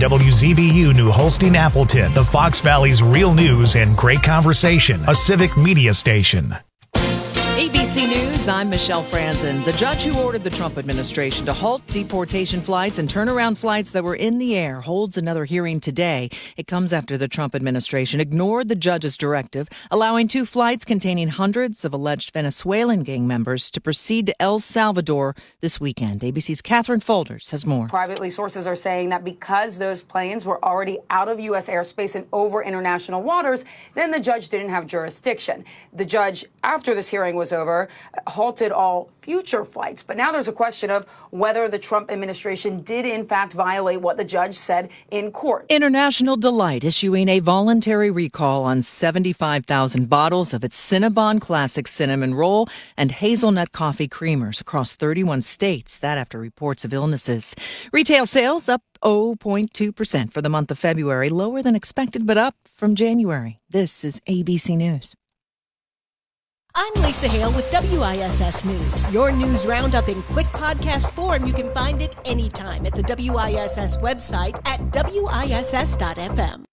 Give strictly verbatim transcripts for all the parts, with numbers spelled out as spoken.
W Z B U New Holstein Appleton, the Fox Valley's real news and great conversation, a civic media station. A B C News, I'm Michelle Franzen. The judge who ordered the Trump administration to halt deportation flights and turnaround flights that were in the air holds another hearing today. It comes after the Trump administration ignored the judge's directive, allowing two flights containing hundreds of alleged Venezuelan gang members to proceed to El Salvador this weekend. A B C's Catherine Folders has more. Privately, sources are saying that because those planes were already out of U S airspace and over international waters, then the judge didn't have jurisdiction. The judge, after this hearing was over, halted all future flights. But now there's a question of whether the Trump administration did in fact violate what the judge said in court. International Delight issuing a voluntary recall on seventy-five thousand bottles of its Cinnabon Classic Cinnamon Roll and Hazelnut Coffee Creamers across thirty-one states. That after reports of illnesses. Retail sales up zero point two percent for the month of February, lower than expected, but up from January. This is A B C News. I'm Lisa Hale with W I S S News. Your news roundup in quick podcast form. You can find it anytime at the W I S S website at W I S S dot F M.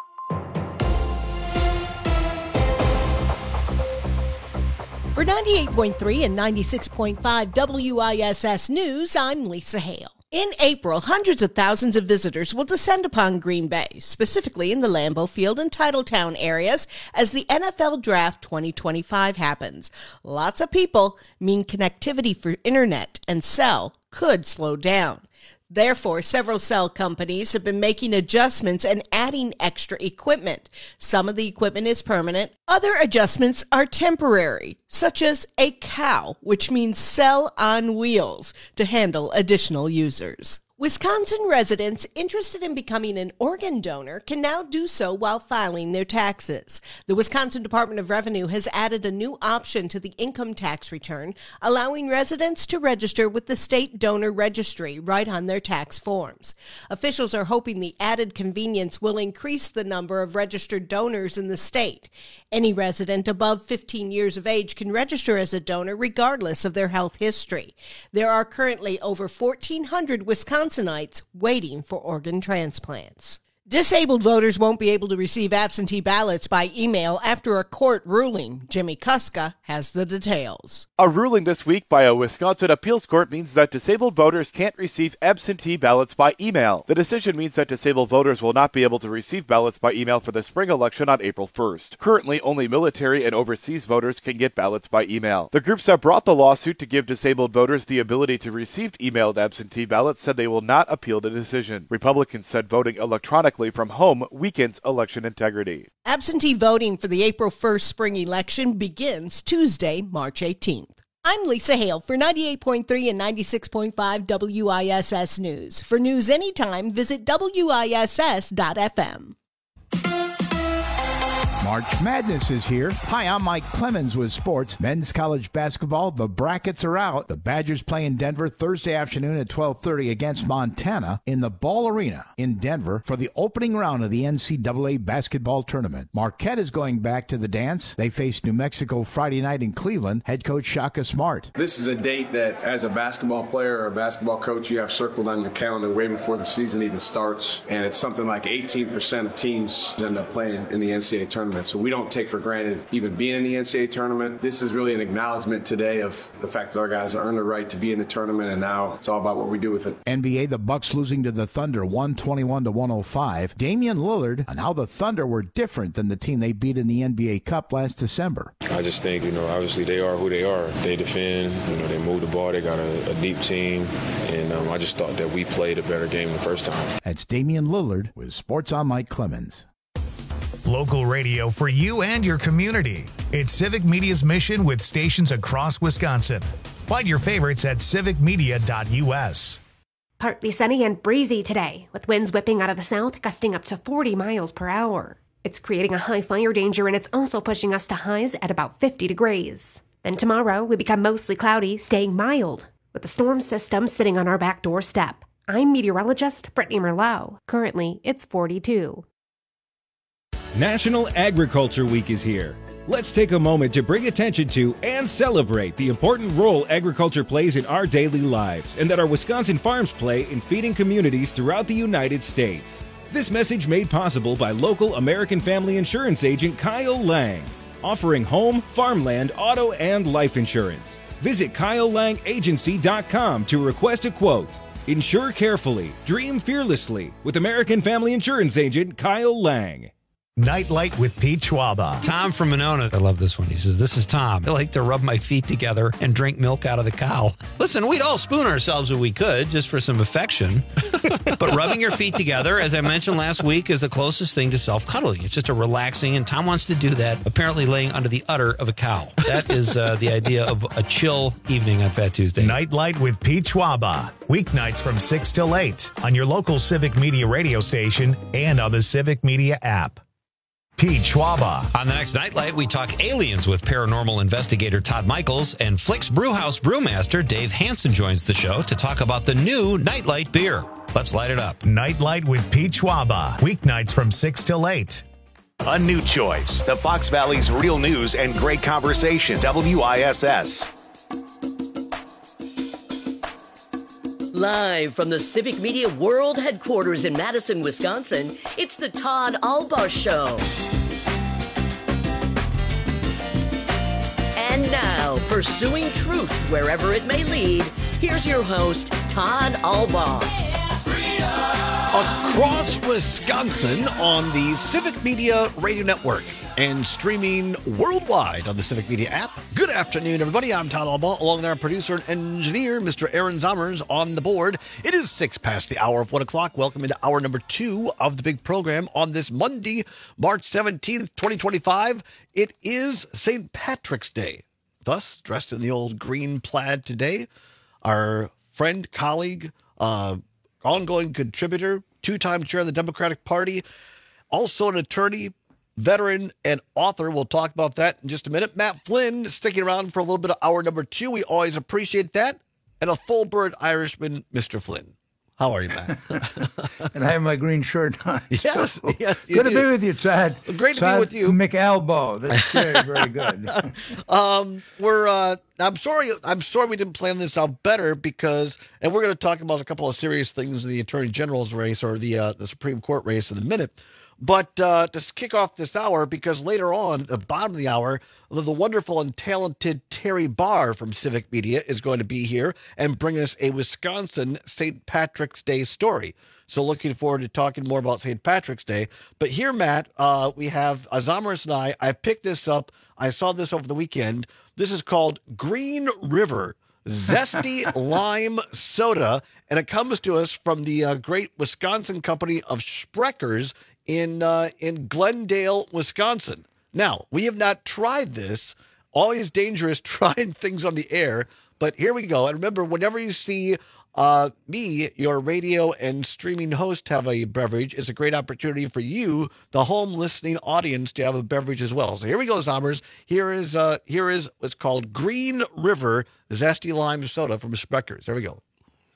For ninety-eight point three and ninety-six point five W I S S News, I'm Lisa Hale. In April, hundreds of thousands of visitors will descend upon Green Bay, specifically in the Lambeau Field and Titletown areas, as the N F L Draft twenty twenty-five happens. Lots of people mean connectivity for internet and cell could slow down. Therefore, several cell companies have been making adjustments and adding extra equipment. Some of the equipment is permanent. Other adjustments are temporary, such as a cow, which means cell on wheels, to handle additional users. Wisconsin residents interested in becoming an organ donor can now do so while filing their taxes. The Wisconsin Department of Revenue has added a new option to the income tax return, allowing residents to register with the state donor registry right on their tax forms. Officials are hoping the added convenience will increase the number of registered donors in the state. Any resident above fifteen years of age can register as a donor regardless of their health history. There are currently over fourteen hundred Wisconsinites waiting for organ transplants. Disabled voters won't be able to receive absentee ballots by email after a court ruling. Jimmy Kuska has the details. A ruling this week by a Wisconsin appeals court means that disabled voters can't receive absentee ballots by email. The decision means that disabled voters will not be able to receive ballots by email for the spring election on April first. Currently, only military and overseas voters can get ballots by email. The groups that brought the lawsuit to give disabled voters the ability to receive emailed absentee ballots said they will not appeal the decision. Republicans said voting electronically from home weakens election integrity. Absentee voting for the April first spring election begins Tuesday, March eighteenth. I'm Lisa Hale for ninety-eight point three and ninety-six point five W I S S News. For news anytime, visit W I S S dot F M. March Madness is here. Hi, I'm Mike Clemens with sports. Men's college basketball, the brackets are out. The Badgers play in Denver Thursday afternoon at twelve thirty against Montana in the Ball Arena in Denver for the opening round of the N C double A basketball tournament. Marquette is going back to the dance. They face New Mexico Friday night in Cleveland. Head coach Shaka Smart. This is a date that, as a basketball player or a basketball coach, you have circled on your calendar way before the season even starts. And it's something like eighteen percent of teams end up playing in the N C double A tournament. So we don't take for granted even being in the N C double A tournament. This is really an acknowledgement today of the fact that our guys earned the right to be in the tournament, and now it's all about what we do with it. N B A, the Bucks losing to the Thunder one twenty-one to one oh five. Damian Lillard on how the Thunder were different than the team they beat in the N B A Cup last December. I just think, you know, obviously they are who they are. They defend, you know, they move the ball, they got a, a deep team, and um, I just thought that we played a better game the first time. That's Damian Lillard with Sports on Mike Clemens. Local radio for you and your community. It's Civic Media's mission with stations across Wisconsin. Find your favorites at civic media dot U S. Partly sunny and breezy today, with winds whipping out of the south, gusting up to forty miles per hour. It's creating a high fire danger, and it's also pushing us to highs at about fifty degrees. Then tomorrow, we become mostly cloudy, staying mild, with the storm system sitting on our back doorstep. I'm meteorologist Brittany Merlot. Currently, it's forty-two. National Agriculture Week is here. Let's take a moment to bring attention to and celebrate the important role agriculture plays in our daily lives and that our Wisconsin farms play in feeding communities throughout the United States. This message made possible by local American Family Insurance agent Kyle Lang, offering home, farmland, auto, and life insurance. Visit Kyle Lang Agency dot com to request a quote. Insure carefully, dream fearlessly with American Family Insurance agent Kyle Lang. Nightlight with Pete Schwaba. Tom from Monona. I love this one. He says, this is Tom. I like to rub my feet together and drink milk out of the cow. Listen, we'd all spoon ourselves if we could, just for some affection. But rubbing your feet together, as I mentioned last week, is the closest thing to self-cuddling. It's just a relaxing, and Tom wants to do that, apparently laying under the udder of a cow. That is uh, the idea of a chill evening on Fat Tuesday. Nightlight with Pete Schwaba. Weeknights from six till eight on your local Civic Media radio station and on the Civic Media app. Pete Schwaba. On the next Nightlight, we talk aliens with paranormal investigator Todd Michaels, and Flick's Brewhouse brewmaster Dave Hansen joins the show to talk about the new Nightlight beer. Let's light it up. Nightlight with Pete Schwaba. Weeknights from six till eight. A new choice. The Fox Valley's real news and great conversation. W I S S. Live from the Civic Media World Headquarters in Madison, Wisconsin, it's the Todd Albaugh Show. And now, pursuing truth wherever it may lead, here's your host, Todd Albaugh. Across Wisconsin on the Civic Media Radio Network and streaming worldwide on the Civic Media app. Good afternoon, everybody. I'm Todd Albaugh, along with our producer and engineer, Mister Aaron Zommers, on the board. It is six past the hour of one o'clock. Welcome into hour number two of the big program on this Monday, March seventeenth, twenty twenty-five. It is Saint Patrick's Day. Thus, dressed in the old green plaid today, our friend, colleague, uh, ongoing contributor, two-time chair of the Democratic Party, also an attorney, veteran, and author. We'll talk about that in just a minute. Matt Flynn sticking around for a little bit of hour number two. We always appreciate that. And a full-bird Irishman, Mister Flynn. How are you, Matt? And I have my green shirt on. Yes, so yes. You good do. to be with you, Todd. Well, great to Todd be with you. McAlbaugh. That's very, very good. um, we're. Uh, I'm sorry. I'm sorry we didn't plan this out better because, and we're going to talk about a couple of serious things in the Attorney General's race or the uh, the Supreme Court race in a minute. But uh, to kick off this hour, because later on, at the bottom of the hour, the, the wonderful and talented Terry Barr from Civic Media is going to be here and bring us a Wisconsin Saint Patrick's Day story. So looking forward to talking more about Saint Patrick's Day. But here, Matt, uh, we have Azamarus and I. I picked this up. I saw this over the weekend. This is called Green River Zesty Lime Soda, and it comes to us from the uh, great Wisconsin company of Spreckers in uh, in Glendale, Wisconsin. Now, we have not tried this. Always dangerous trying things on the air, but here we go. And remember, whenever you see uh, me, your radio and streaming host, have a beverage, it's a great opportunity for you, the home listening audience, to have a beverage as well. So here we go, Zommers. Here is uh, here is what's called Green River Zesty Lime Soda from Spreckers. There we go.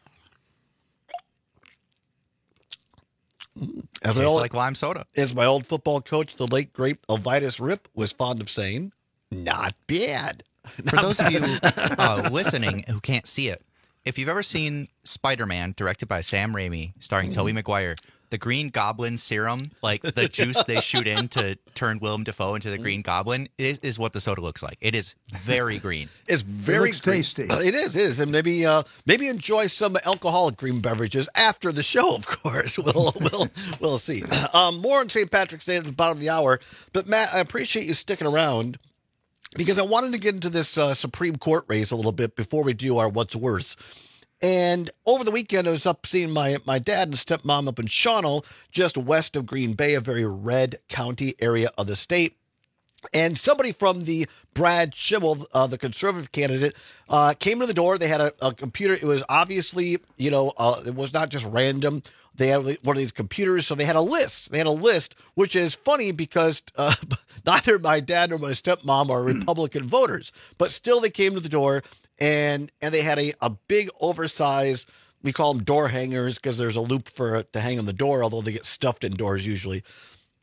As Tastes old, like lime soda. As my old football coach, the late great Elvitus Rip, was fond of saying, not bad. For Not those bad. of you uh, listening who can't see it, if you've ever seen Spider-Man, directed by Sam Raimi, starring Tobey Maguire, the Green Goblin serum, like the juice they shoot in to turn Willem Dafoe into the Green Goblin, is, is what the soda looks like. It is very green. It's very It looks green. tasty. It is, it is. And maybe uh, maybe enjoy some alcoholic green beverages after the show, of course. We'll we'll, we'll see. Um, more on Saint Patrick's Day at the bottom of the hour. But, Matt, I appreciate you sticking around because I wanted to get into this uh, Supreme Court race a little bit before we do our What's Worse. And over the weekend, I was up seeing my, my dad and stepmom up in Shawano, just west of Green Bay, a very red county area of the state. And somebody from the Brad Schimmel, uh, the conservative candidate, uh, came to the door. They had a, a computer. It was obviously, you know, uh, it was not just random. They had one of these computers, so they had a list. They had a list, which is funny because uh, neither my dad nor my stepmom are Republican voters. But still, they came to the door. And and they had a, a big oversized, we call them door hangers because there's a loop for it to hang on the door, although they get stuffed indoors usually.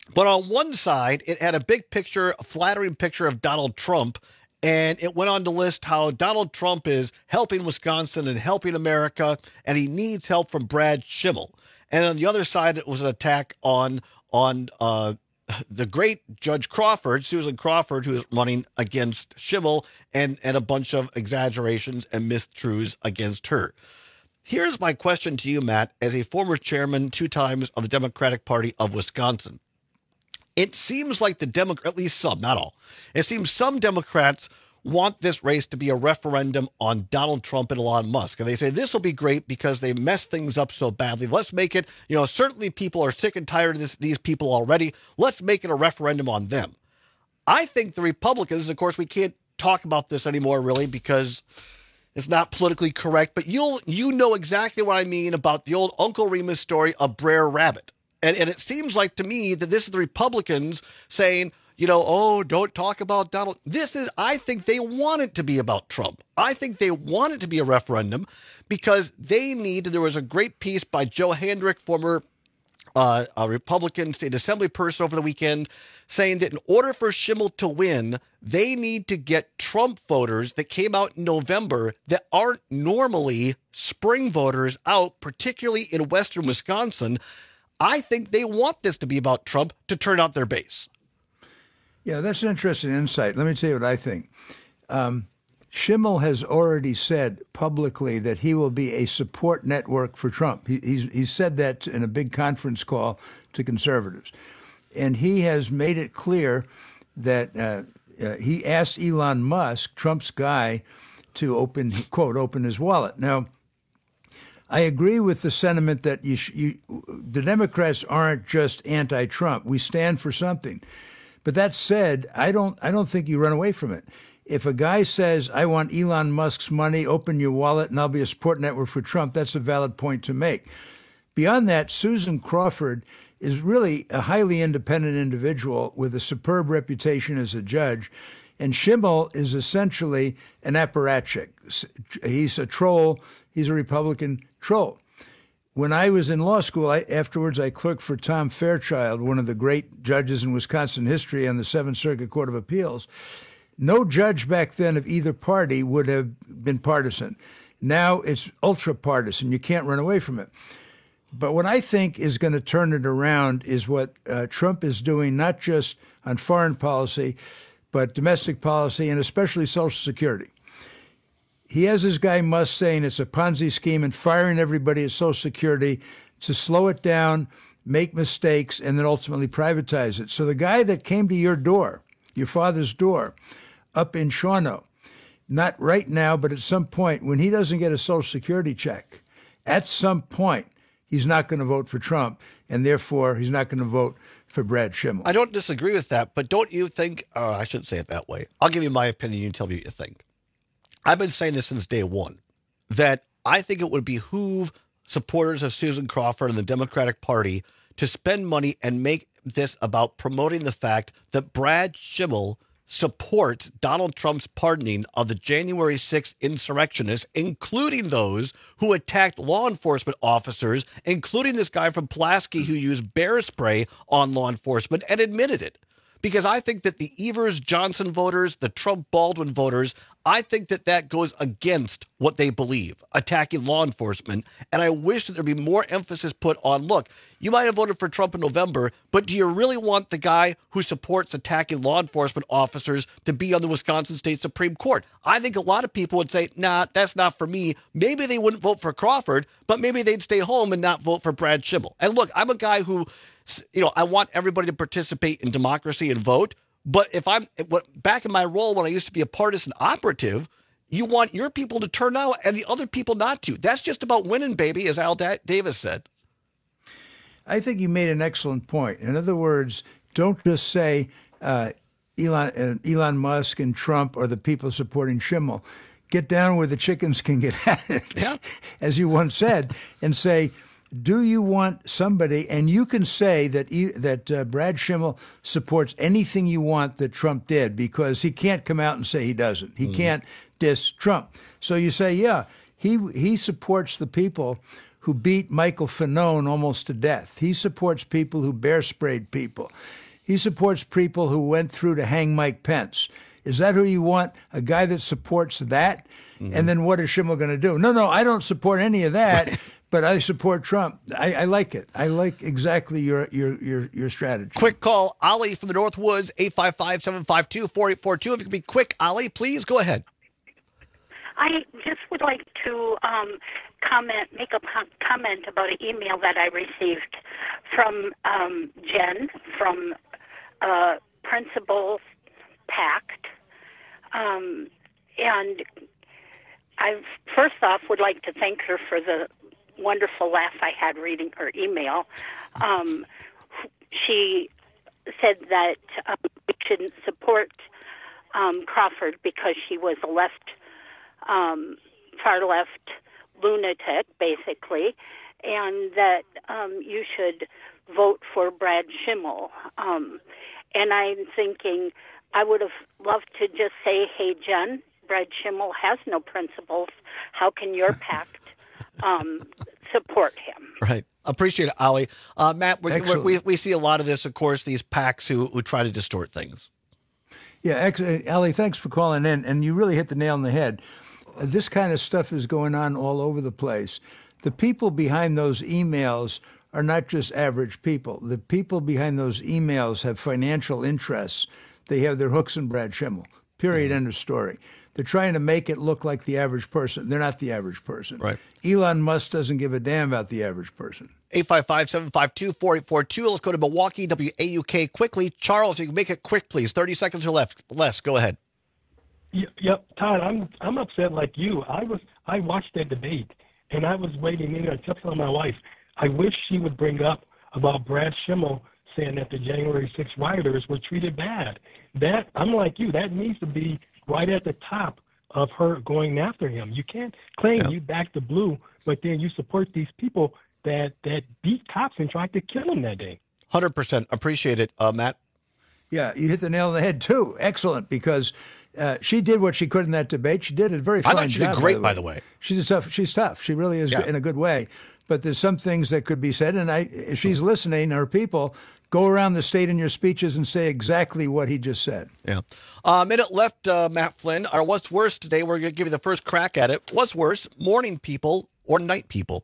But on one side, it had a big picture, a flattering picture of Donald Trump, and it went on to list how Donald Trump is helping Wisconsin and helping America, and he needs help from Brad Schimmel. And on the other side, it was an attack on on uh, the great Judge Crawford, Susan Crawford, who is running against Schimmel, and, and a bunch of exaggerations and mistruths against her. Here's my question to you, Matt, as a former chairman two times of the Democratic Party of Wisconsin. It seems like the Demo, at least some, not all, it seems some Democrats want this race to be a referendum on Donald Trump and Elon Musk. And they say this will be great because they messed things up so badly. Let's make it, you know, certainly people are sick and tired of this, these people already. Let's make it a referendum on them. I think the Republicans, of course, we can't talk about this anymore really because it's not politically correct, but you'll, you know exactly what I mean about the old Uncle Remus story of Brer Rabbit. And, and it seems like to me that this is the Republicans saying, you know, oh, don't talk about Donald. This is, I think they want it to be about Trump. I think they want it to be a referendum because they need, there was a great piece by Joe Hendrick, former uh, a Republican state assembly person over the weekend, saying that in order for Schimmel to win, they need to get Trump voters that came out in November that aren't normally spring voters out, particularly in western Wisconsin. I think they want this to be about Trump to turn out their base. Yeah, that's an interesting insight. Let me tell you what I think. Um, Schimmel has already said publicly that he will be a support network for Trump. He, he's, he's said that in a big conference call to conservatives. And he has made it clear that uh, uh, he asked Elon Musk, Trump's guy, to open, quote, open his wallet. Now, I agree with the sentiment that you, sh- you, the Democrats aren't just anti-Trump. We stand for something. But that said, I don't I don't think you run away from it. If a guy says, I want Elon Musk's money, open your wallet, and I'll be a support network for Trump, that's a valid point to make. Beyond that, Susan Crawford is really a highly independent individual with a superb reputation as a judge. And Schimmel is essentially an apparatchik. He's a troll. He's a Republican troll. When I was in law school, I, afterwards I clerked for Tom Fairchild, one of the great judges in Wisconsin history on the Seventh Circuit Court of Appeals. No judge back then of either party would have been partisan. Now it's ultra-partisan. You can't run away from it. But what I think is going to turn it around is what uh, Trump is doing, not just on foreign policy, but domestic policy and especially Social Security. He has this guy Musk saying it's a Ponzi scheme and firing everybody at Social Security to slow it down, make mistakes, and then ultimately privatize it. So the guy that came to your door, your father's door, up in Shawano, not right now, but at some point, when he doesn't get a Social Security check, at some point, he's not going to vote for Trump, and therefore he's not going to vote for Brad Schimmel. I don't disagree with that, but don't you think, uh, I shouldn't say it that way. I'll give you my opinion, you tell me what you think. I've been saying this since day one, that I think it would behoove supporters of Susan Crawford and the Democratic Party to spend money and make this about promoting the fact that Brad Schimmel supports Donald Trump's pardoning of the January sixth insurrectionists, including those who attacked law enforcement officers, including this guy from Pulaski who used bear spray on law enforcement and admitted it. Because I think that the Evers-Johnson voters, the Trump-Baldwin voters, I think that that goes against what they believe, attacking law enforcement. And I wish that there'd be more emphasis put on, look, you might have voted for Trump in November, but do you really want the guy who supports attacking law enforcement officers to be on the Wisconsin State Supreme Court? I think a lot of people would say, nah, that's not for me. Maybe they wouldn't vote for Crawford, but maybe they'd stay home and not vote for Brad Schimmel. And look, I'm a guy who, you know, I want everybody to participate in democracy and vote. But if I'm back in my role when I used to be a partisan operative, you want your people to turn out and the other people not to. That's just about winning, baby, as Al da- Davis said. I think you made an excellent point. In other words, don't just say uh, Elon, uh, Elon Musk and Trump are the people supporting Schimmel. Get down where the chickens can get at it, yeah. as you once said, and say, do you want somebody, and you can say that that uh, Brad Schimmel supports anything you want that Trump did, because he can't come out and say he doesn't. He mm. can't diss Trump. So you say, yeah, he he supports the people who who beat Michael Fanone almost to death. He supports people who bear sprayed people. He supports people who went through to hang Mike Pence. Is that who you want? A guy that supports that? Mm-hmm. And then what is Schimmel going to do? No, no, I don't support any of that, but I support Trump. I, I like it. I like exactly your your your, your strategy. Quick call, Ollie from the Northwoods, eight five five, seven five two, four eight four two. If you could be quick, Ollie, please go ahead. I just would like to um, comment, make a comment about an email that I received from um, Jen from uh, Principals Pact. Um, and I first off would like to thank her for the wonderful laugh I had reading her email. Um, she said that um, we shouldn't support um, Crawford because she was a left, um, far left lunatic, basically, and that um, you should vote for Brad Schimmel. Um, and I'm thinking I would have loved to just say, hey, Jen, Brad Schimmel has no principles. How can your pact um, support him? Right. Appreciate it, Ollie. Uh, Matt, we, we we see a lot of this, of course, these PACs who, who try to distort things. Yeah, ex- Ollie, thanks for calling in, and you really hit the nail on the head. Uh, this kind of stuff is going on all over the place. The people behind those emails are not just average people. The people behind those emails have financial interests. They have their hooks in Brad Schimmel, period, mm-hmm. End of story. They're trying to make it look like the average person. They're not the average person. Right. Elon Musk doesn't give a damn about the average person. eight five five, seven five two, four eight four two. Let's go to Milwaukee, W A U K quickly. Charles, you can make it quick, please. thirty seconds or left. less. Go ahead. Yep, Todd, I'm I'm upset like you. I was I watched that debate, and I was waiting in there. I kept telling my wife, I wish she would bring up about Brad Schimmel saying that the January sixth rioters were treated bad. That, I'm like you, that needs to be right at the top of her going after him. You can't claim yeah. you back the blue, but then you support these people that, that beat cops and tried to kill him that day. one hundred percent. Appreciate it, uh, Matt. Yeah, you hit the nail on the head, too. Excellent, because uh, she did what she could in that debate. She did a very fine job. I thought she did great, by the way. She's a tough. She's tough. She really is yeah. in a good way. But there's some things that could be said, and I, if she's listening, her people, go around the state in your speeches and say exactly what he just said. Yeah. A uh, minute left, uh, Matt Flynn. Or what's worse today? We're going to give you the first crack at it. What's worse, morning people or night people?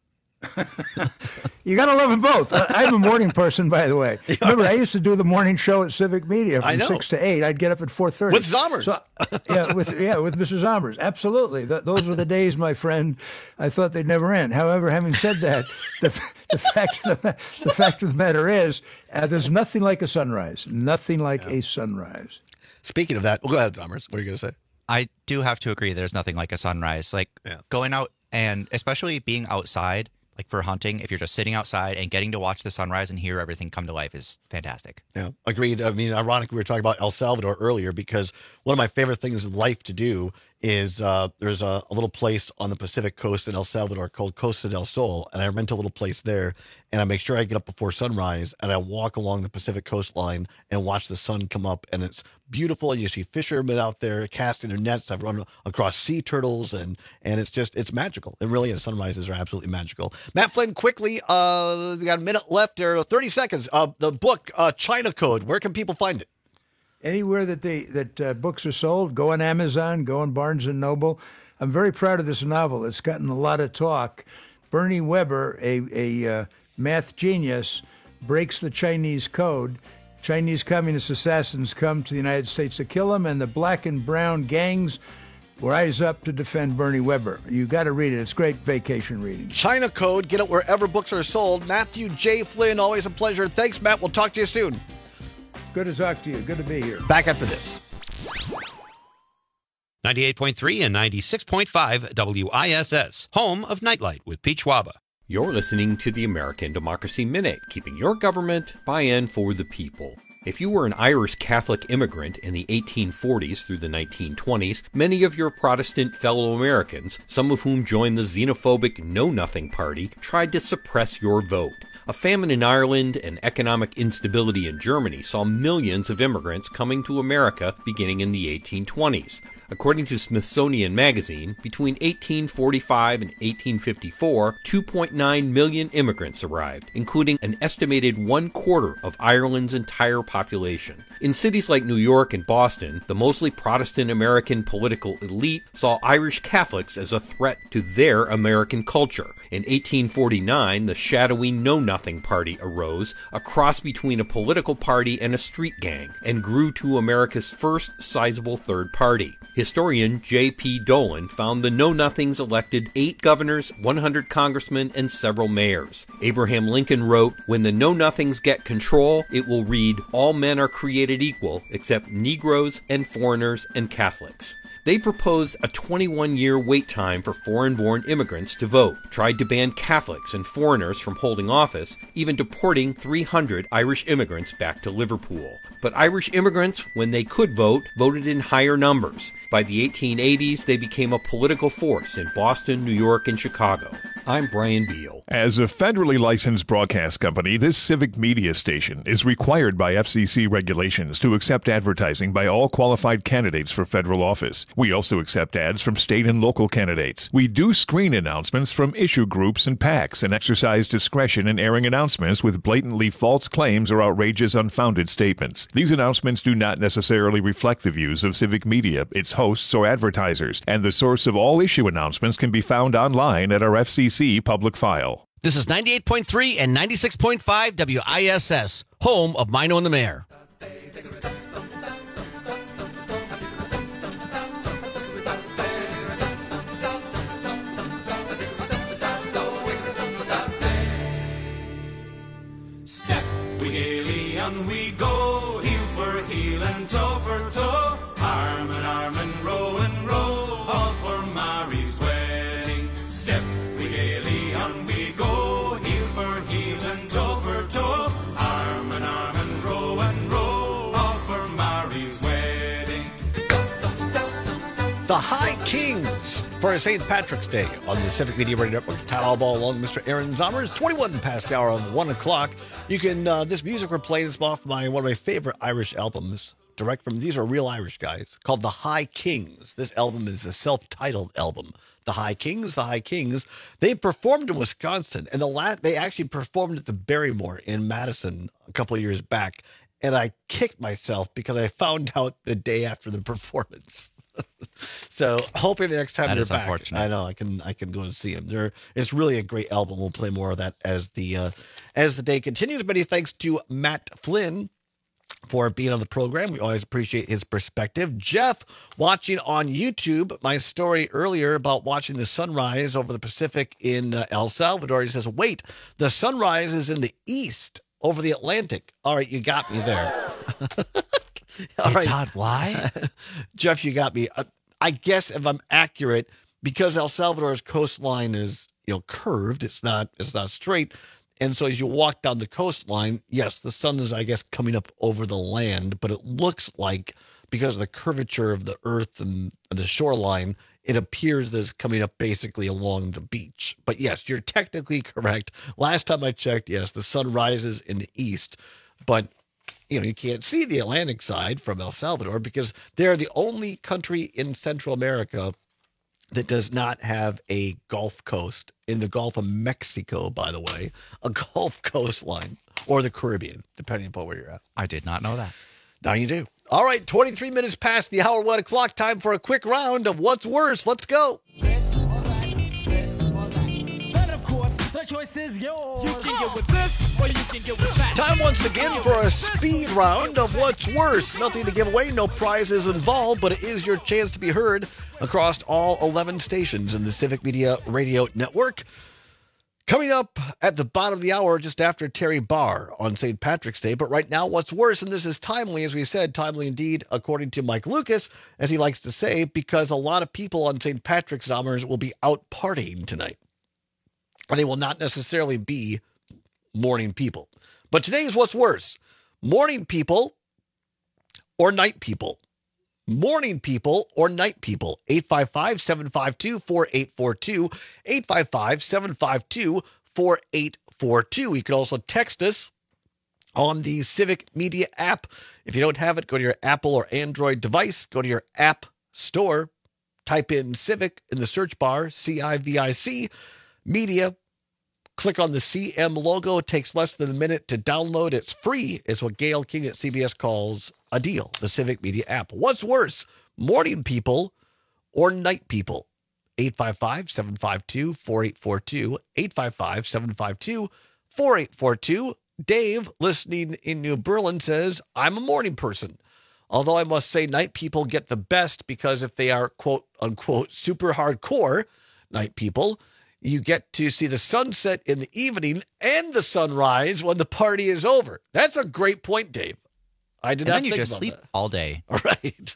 You got to love them both. I'm a morning person, by the way. Remember, I used to do the morning show at Civic Media from six to eight. I'd get up at four thirty. With Zommers. So, yeah, with yeah, with Mister Zommers. Absolutely. Th- those were the days, my friend. I thought they'd never end. However, having said that, the, the, fact, of the, the fact of the matter is uh, there's nothing like a sunrise. Nothing like yeah. a sunrise. Speaking of that, well, go ahead, Zommers. What are you going to say? I do have to agree there's nothing like a sunrise. Like yeah. going out and especially being outside, like for hunting, if you're just sitting outside and getting to watch the sunrise and hear everything come to life is fantastic. Yeah, agreed. I mean, ironic, we were talking about El Salvador earlier because one of my favorite things in life to do is uh, there's a, a little place on the Pacific coast in El Salvador called Costa del Sol, and I rent a little place there, and I make sure I get up before sunrise, and I walk along the Pacific coastline and watch the sun come up, and it's beautiful. You see fishermen out there casting their nets. I've run across sea turtles, and and it's just, it's magical. It really is. Sunrises are absolutely magical. Matt Flynn, quickly, uh, we got a minute left, or thirty seconds. Uh, the book, uh, China Code, where can people find it? Anywhere that they that uh, books are sold, go on Amazon, go on Barnes and Noble. I'm very proud of this novel. It's gotten a lot of talk. Bernie Weber, a, a uh, math genius, breaks the Chinese code. Chinese communist assassins come to the United States to kill him, and the black and brown gangs rise up to defend Bernie Weber. You got to read it. It's great vacation reading. China Code. Get it wherever books are sold. Matthew J. Flynn, always a pleasure. Thanks, Matt. We'll talk to you soon. Good to talk to you. Good to be here. Back after this. ninety-eight point three and ninety-six point five W I S S, home of Nightlight with Pete Schwaba. You're listening to the American Democracy Minute, keeping your government by and for the people. If you were an Irish Catholic immigrant in the eighteen forties through the nineteen twenties, many of your Protestant fellow Americans, some of whom joined the xenophobic Know-Nothing Party, tried to suppress your vote. A famine in Ireland and economic instability in Germany saw millions of immigrants coming to America beginning in the eighteen twenties. According to Smithsonian Magazine, between eighteen forty-five and eighteen fifty-four, two point nine million immigrants arrived, including an estimated one quarter of Ireland's entire population. In cities like New York and Boston, the mostly Protestant American political elite saw Irish Catholics as a threat to their American culture. In eighteen forty-nine, the shadowy Know Nothing Party arose, a cross between a political party and a street gang, and grew to America's first sizable third party. Historian J P Dolan found the Know Nothings elected eight governors, one hundred congressmen, and several mayors. Abraham Lincoln wrote, "When the Know Nothings get control, it will read, 'All men are created equal, except Negroes and foreigners and Catholics.'" They proposed a twenty-one year wait time for foreign-born immigrants to vote, tried to ban Catholics and foreigners from holding office, even deporting three hundred Irish immigrants back to Liverpool. But Irish immigrants, when they could vote, voted in higher numbers. By the eighteen eighties, they became a political force in Boston, New York, and Chicago. I'm Brian Beal. As a federally licensed broadcast company, this civic media station is required by F C C regulations to accept advertising by all qualified candidates for federal office. We also accept ads from state and local candidates. We do screen announcements from issue groups and PACs and exercise discretion in airing announcements with blatantly false claims or outrageous, unfounded statements. These announcements do not necessarily reflect the views of Civic Media, its hosts, or advertisers, and the source of all issue announcements can be found online at our F C C public file. This is ninety-eight point three and ninety-six point five W I S S, home of Mino and the Mayor. Step, we gaily on we go, heel for heel and toe for toe, arm in arm and row and row, all for Mary's wedding. Step, we gaily on we go, heel for heel and toe for toe, arm in arm and row and row, all for Mary's wedding. The High Kings for Saint Patrick's Day on the Civic Media Radio Network. Todd Albaugh along with Mister Aaron Zomer. It's twenty-one past the hour of one o'clock. You can, uh, this music we're playing is off my, one of my favorite Irish albums, direct from, these are real Irish guys, called The High Kings. This album is a self-titled album. The High Kings, The High Kings. They performed in Wisconsin, and the last, they actually performed at the Barrymore in Madison a couple of years back, and I kicked myself because I found out the day after the performance. So hoping the next time that they're is back, unfortunate. I know I can I can go and see them. They're, it's really a great album. We'll play more of that as the uh, as the day continues. Many thanks to Matt Flynn for being on the program. We always appreciate his perspective. Jeff, watching on YouTube, my story earlier about watching the sunrise over the Pacific in uh, El Salvador. He says, "Wait, the sunrise is in the east over the Atlantic." All right, you got me there. All hey, right. Todd, why? Jeff, you got me. Uh, I guess if I'm accurate, because El Salvador's coastline is, you know, curved, it's not it's not straight. And so as you walk down the coastline, yes, the sun is, I guess, coming up over the land, but it looks like, because of the curvature of the earth and the shoreline, it appears that it's coming up basically along the beach. But yes, you're technically correct. Last time I checked, yes, the sun rises in the east, but you know, you can't see the Atlantic side from El Salvador because they're the only country in Central America that does not have a Gulf coast. In the Gulf of Mexico, by the way, a Gulf coastline, or the Caribbean, depending upon where you're at. I did not know that. Now you do. All right, twenty-three minutes past the hour, one o'clock. Time for a quick round of What's Worse. Let's go. This or that, this or that. But of course, the choice is yours. You can get with this or you can get with that. Time once again for a speed round of What's Worse. Nothing to give away, no prizes involved, but it is your chance to be heard across all eleven stations in the Civic Media Radio Network. Coming up at the bottom of the hour, just after Terry Barr on Saint Patrick's Day. But right now, What's Worse, and this is timely, as we said, timely indeed, according to Mike Lucas, as he likes to say, because a lot of people on Saint Patrick's Zommers will be out partying tonight. And they will not necessarily be morning people. But today is What's Worse, morning people or night people. Morning people or night people. eight five five, seven five two, four eight four two. eight five five, seven five two, four eight four two. You can also text us on the Civic Media app. If you don't have it, go to your Apple or Android device. Go to your app store. Type in Civic in the search bar, C I V I C, media. Click on the C M logo. It takes less than a minute to download. It's free. It's what Gail King at C B S calls a deal, the Civic Media app. What's worse, morning people or night people? eight five five, seven five two, four eight four two, eight five five, seven five two, four eight four two. Dave, listening in New Berlin, says, I'm a morning person. Although I must say night people get the best because if they are, quote, unquote, super hardcore night people, you get to see the sunset in the evening and the sunrise when the party is over. That's a great point, Dave. I did and not then you think just about sleep that. all day. Right.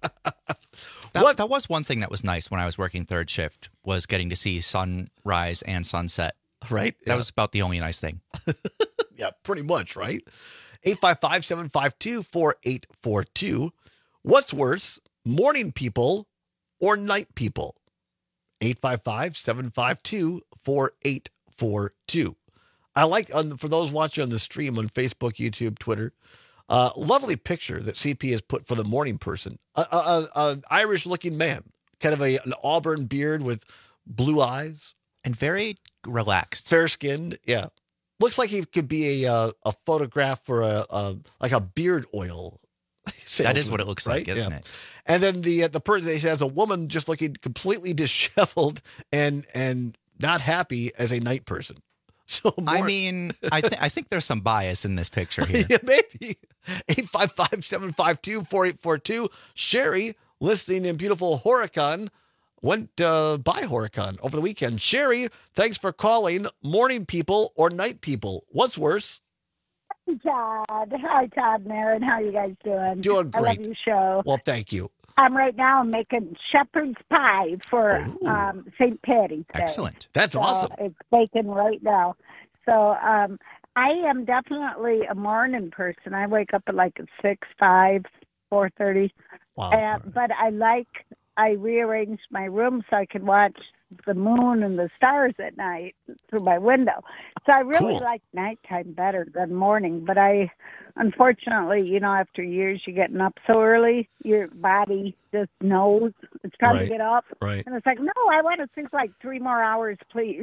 that, what? that was one thing that was nice when I was working third shift, was getting to see sunrise and sunset. Right. That Yeah. was about the only nice thing. Yeah, pretty much, right? eight five five, seven five two, four eight four two. What's worse, morning people or night people? eight five five, seven five two, four eight four two. I like, um, for those watching on the stream on Facebook, YouTube, Twitter, uh, lovely picture that C P has put for the morning person. An a, a, a Irish-looking man, kind of a, an auburn beard with blue eyes. And very relaxed. Fair-skinned, yeah. Looks like he could be a uh, a photograph for a, a like a beard oil salesman. That is what it looks right? like, isn't Yeah. it? And then the uh, the person he has a woman just looking completely disheveled and and not happy as a night person. So more, I mean, I, th- I think there's some bias in this picture here. yeah, maybe eight five five, seven five two, four eight four two. Sherry, listening in beautiful Horicon, went uh, by Horicon over the weekend. Sherry, thanks for calling. Morning people or night people? What's worse? Todd. Hi, Todd and Aaron. How are you guys doing? Doing I love great. your show. Well, thank you. I'm right now making shepherd's pie for um, Saint Patty's Day. Excellent. That's So awesome. It's baking right now. So um, I am definitely a morning person. I wake up at like six, five, four thirty. Wow. And, but I like, I rearranged my room so I can watch the moon and the stars at night through my window. So I really Cool. like nighttime better than morning. But I, unfortunately, you know, after years, you're getting up so early, your body just knows it's time Right. to get up. Right. And it's like, no, I want to sleep like three more hours, please.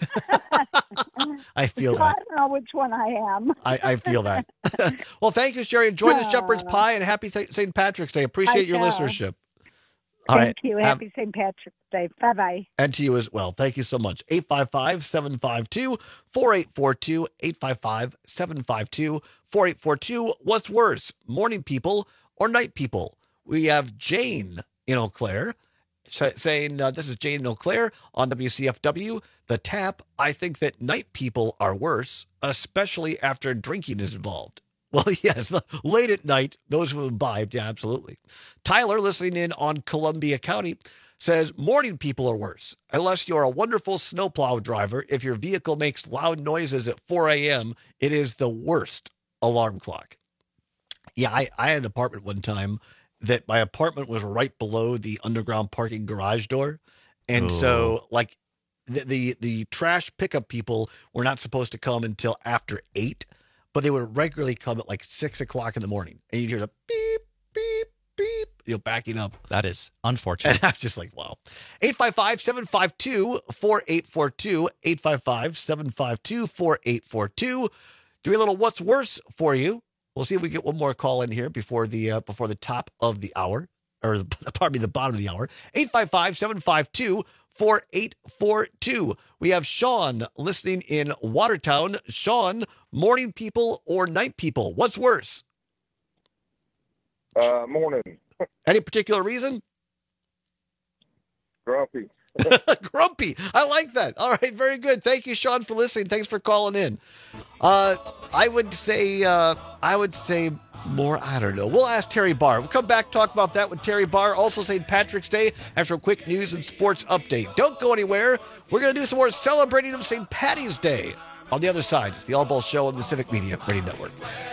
I feel So I that. don't know which one I am. I, I feel that. Well, thank you, Sherry. Enjoy the shepherd's pie and happy Saint Patrick's Day. Appreciate I your know. listenership. All Thank right. you. Have- Happy Saint Patrick's Day. Bye-bye. And to you as well. Thank you so much. eight five five, seven five two, four eight four two, eight five five, seven five two, four eight four two. What's worse, morning people or night people? We have Jane in Eau Claire sa- saying, uh, this is Jane in Eau Claire on W C F W. The Tap, I think that night people are worse, especially after drinking is involved. Well, yes, late at night, those who imbibed, yeah, absolutely. Tyler, listening in on Columbia County, says morning people are worse. Unless you're a wonderful snowplow driver, if your vehicle makes loud noises at four a.m., it is the worst alarm clock. Yeah, I, I had an apartment one time that my apartment was right below the underground parking garage door. And so, like, the, the, the trash pickup people were not supposed to come until after eight. But they would regularly come at like six o'clock in the morning, and you'd hear the beep, beep, beep, you know, backing up. That is unfortunate. And I'm just like, wow. eight five five, seven five two, four eight four two, eight five five, seven five two, four eight four two. Doing a little what's worse for you. We'll see if we get one more call in here before the uh, before the top of the hour, or pardon me, the bottom of the hour. eight five five, seven five two, four eight four two. We have Sean listening in Watertown. Sean, morning people or night people? What's worse? Uh, morning. Any particular reason? Grumpy. Grumpy. I like that. All right, very good. Thank you, Sean, for listening. Thanks for calling in. Uh, I would say, uh, I would say more. I don't know. We'll ask Terry Barr. We'll come back, talk about that with Terry Barr. Also, Saint Patrick's Day after a quick news and sports update. Don't go anywhere. We're going to do some more celebrating of Saint Patty's Day. On the other side, it's the All Ball Show on the Civic Media Radio Network.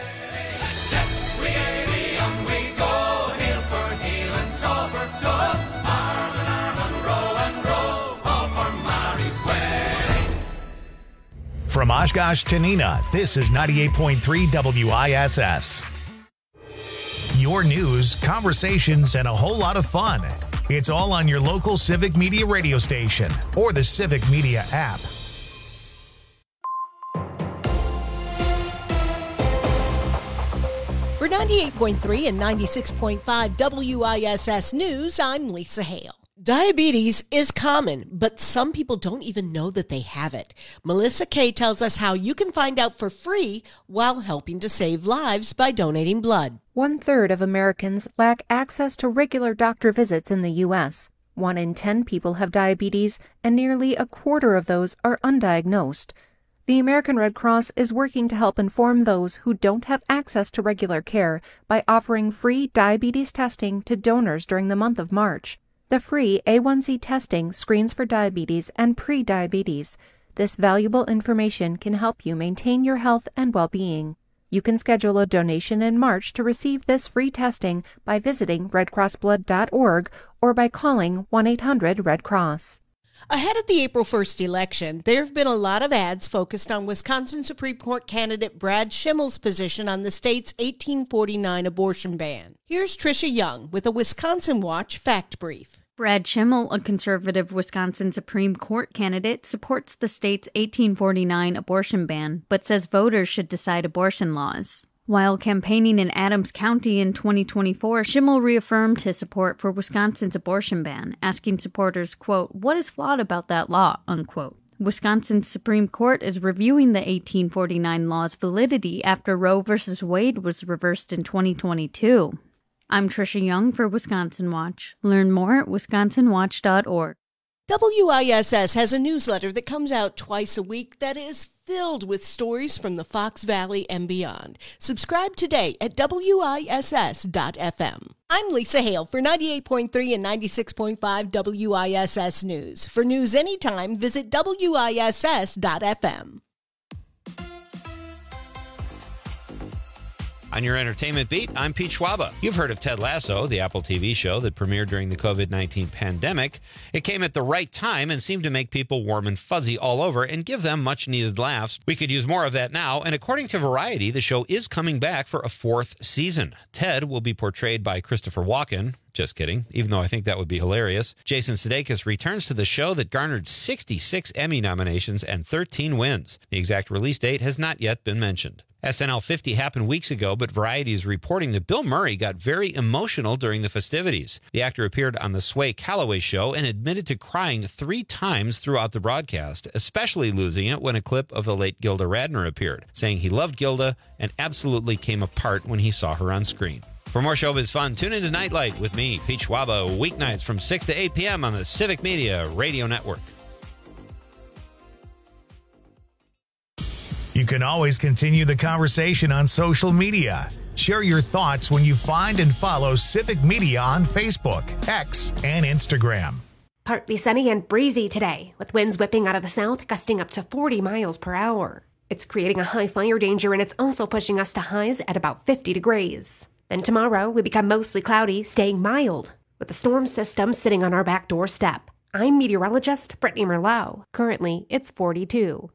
From Oshkosh to Neenah, this is ninety-eight point three W I S S. your news, conversations, and a whole lot of fun. It's all on your local Civic Media radio station or the Civic Media app. For ninety-eight point three and ninety-six point five W I S S News, I'm Lisa Hale. Diabetes is common, but some people don't even know that they have it. Melissa Kay tells us how you can find out for free while helping to save lives by donating blood. One-third of Americans lack access to regular doctor visits in the U S. One in ten people have diabetes, and nearly a quarter of those are undiagnosed. The American Red Cross is working to help inform those who don't have access to regular care by offering free diabetes testing to donors during the month of March. The free A one C testing screens for diabetes and pre-diabetes. This valuable information can help you maintain your health and well-being. You can schedule a donation in March to receive this free testing by visiting red cross blood dot org or by calling one eight hundred red cross. Ahead of the April first election, there have been a lot of ads focused on Wisconsin Supreme Court candidate Brad Schimmel's position on the state's eighteen forty-nine abortion ban. Here's Tricia Young with a Wisconsin Watch fact brief. Brad Schimmel, a conservative Wisconsin Supreme Court candidate, supports the state's eighteen forty-nine abortion ban, but says voters should decide abortion laws. While campaigning in Adams County in twenty twenty-four, Schimmel reaffirmed his support for Wisconsin's abortion ban, asking supporters, quote, "What is flawed about that law?" unquote. Wisconsin's Supreme Court is reviewing the eighteen forty-nine law's validity after Roe v. Wade was reversed in twenty twenty-two. I'm Tricia Young for Wisconsin Watch. Learn more at wisconsin watch dot org. W I S S has a newsletter that comes out twice a week that is filled with stories from the Fox Valley and beyond. Subscribe today at W I S S dot F M. I'm Lisa Hale for ninety-eight point three and ninety-six point five W I S S News. For news anytime, visit W I S S dot F M. On your entertainment beat, I'm Pete Schwaba. You've heard of Ted Lasso, the Apple T V show that premiered during the covid nineteen pandemic. It came at the right time and seemed to make people warm and fuzzy all over and give them much-needed laughs. We could use more of that now, and according to Variety, the show is coming back for a fourth season. Ted will be portrayed by Christopher Walken. Just kidding, even though I think that would be hilarious. Jason Sudeikis returns to the show that garnered sixty-six Emmy nominations and thirteen wins. The exact release date has not yet been mentioned. S N L fifty happened weeks ago, but Variety is reporting that Bill Murray got very emotional during the festivities. The actor appeared on the Sway Calloway show and admitted to crying three times throughout the broadcast, especially losing it when a clip of the late Gilda Radner appeared, saying he loved Gilda and absolutely came apart when he saw her on screen. For more showbiz fun, tune into Nightlight with me, Pete Schwaba, weeknights from six to eight p.m. on the Civic Media Radio Network. You can always continue the conversation on social media. Share your thoughts when you find and follow Civic Media on Facebook, X, and Instagram. Partly sunny and breezy today, with winds whipping out of the south, gusting up to forty miles per hour. It's creating a high fire danger, and it's also pushing us to highs at about fifty degrees. Then tomorrow, we become mostly cloudy, staying mild, with the storm system sitting on our back doorstep. I'm meteorologist Brittany Merlot. Currently, it's forty-two.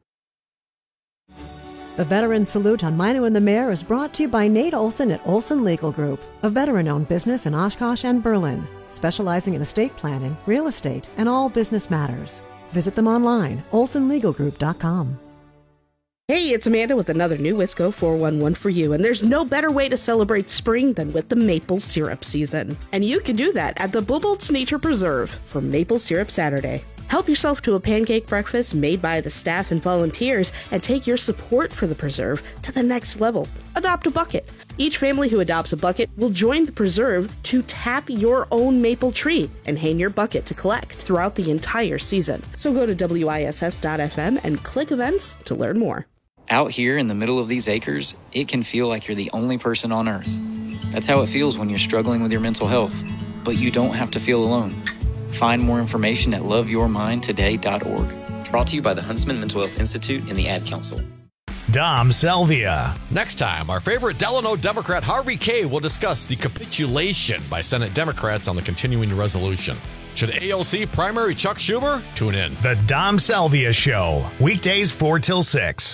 The Veteran Salute on Mino and the Mayor is brought to you by Nate Olson at Olson Legal Group, a veteran-owned business in Oshkosh and Berlin, specializing in estate planning, real estate, and all business matters. Visit them online, olson legal group dot com. Hey, it's Amanda with another new Wisco four one one for you, and there's no better way to celebrate spring than with the maple syrup season. And you can do that at the Bubolt's Nature Preserve for Maple Syrup Saturday. Help yourself to a pancake breakfast made by the staff and volunteers and take your support for the preserve to the next level. Adopt a bucket. Each family who adopts a bucket will join the preserve to tap your own maple tree and hang your bucket to collect throughout the entire season. So go to W I S S dot F M and click events to learn more. Out here in the middle of these acres, it can feel like you're the only person on Earth. That's how it feels when you're struggling with your mental health. But you don't have to feel alone. Find more information at love your mind today dot org. Brought to you by the Huntsman Mental Health Institute and the Ad Council. Dom Selvia. Next time, our favorite Delano Democrat Harvey Kaye will discuss the capitulation by Senate Democrats on the continuing resolution. Should A O C primary Chuck Schumer? Tune in. The Dom Selvia Show, weekdays four till six.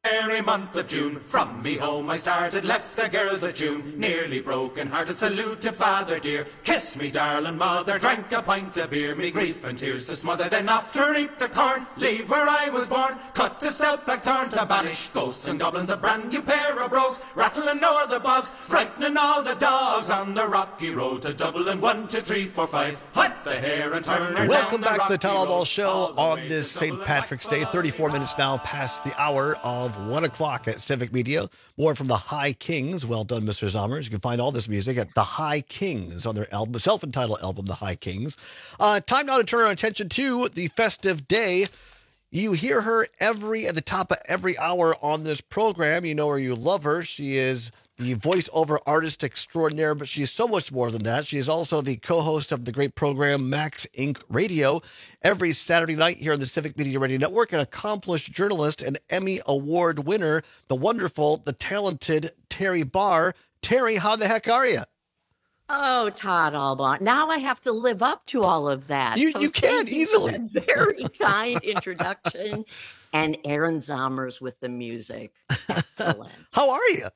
merry month of June. From me home I started, left the girls at June. Nearly broken hearted, salute to father dear. Kiss me darling mother, drank a pint of beer. Me grief and tears to smother, then off to reap the corn. Leave where I was born, cut a stout blackthorn to banish ghosts and goblins. A brand new pair of brogues, rattling o'er the bogs, frightening all the dogs on the rocky road to Dublin. One, two, three, four, five. Hut the hare and turn her Welcome down back to the Town Hall Ball road, Show on this Saint Patrick's Day. thirty-four minutes now past the hour of one o'clock at Civic Media. More from the High Kings. Well done, Mister Zommers. You can find all this music at the High Kings on their album, self-entitled album, The High Kings. Uh, time now to turn our attention to the festive day. You hear her every at the top of every hour on this program. You know her, you love her. She is the voiceover artist extraordinaire, but she's so much more than that. She is also the co-host of the great program Max Incorporated. Radio every Saturday night here on the Civic Media Radio Network, an accomplished journalist and Emmy Award winner, the wonderful, the talented Terry Barr. Terry, how the heck are you? Oh, Todd Albaugh. Now I have to live up to all of that. You, So you can thank you easily. for that very kind introduction. And Aaron Zommers with the music. Excellent. How are you?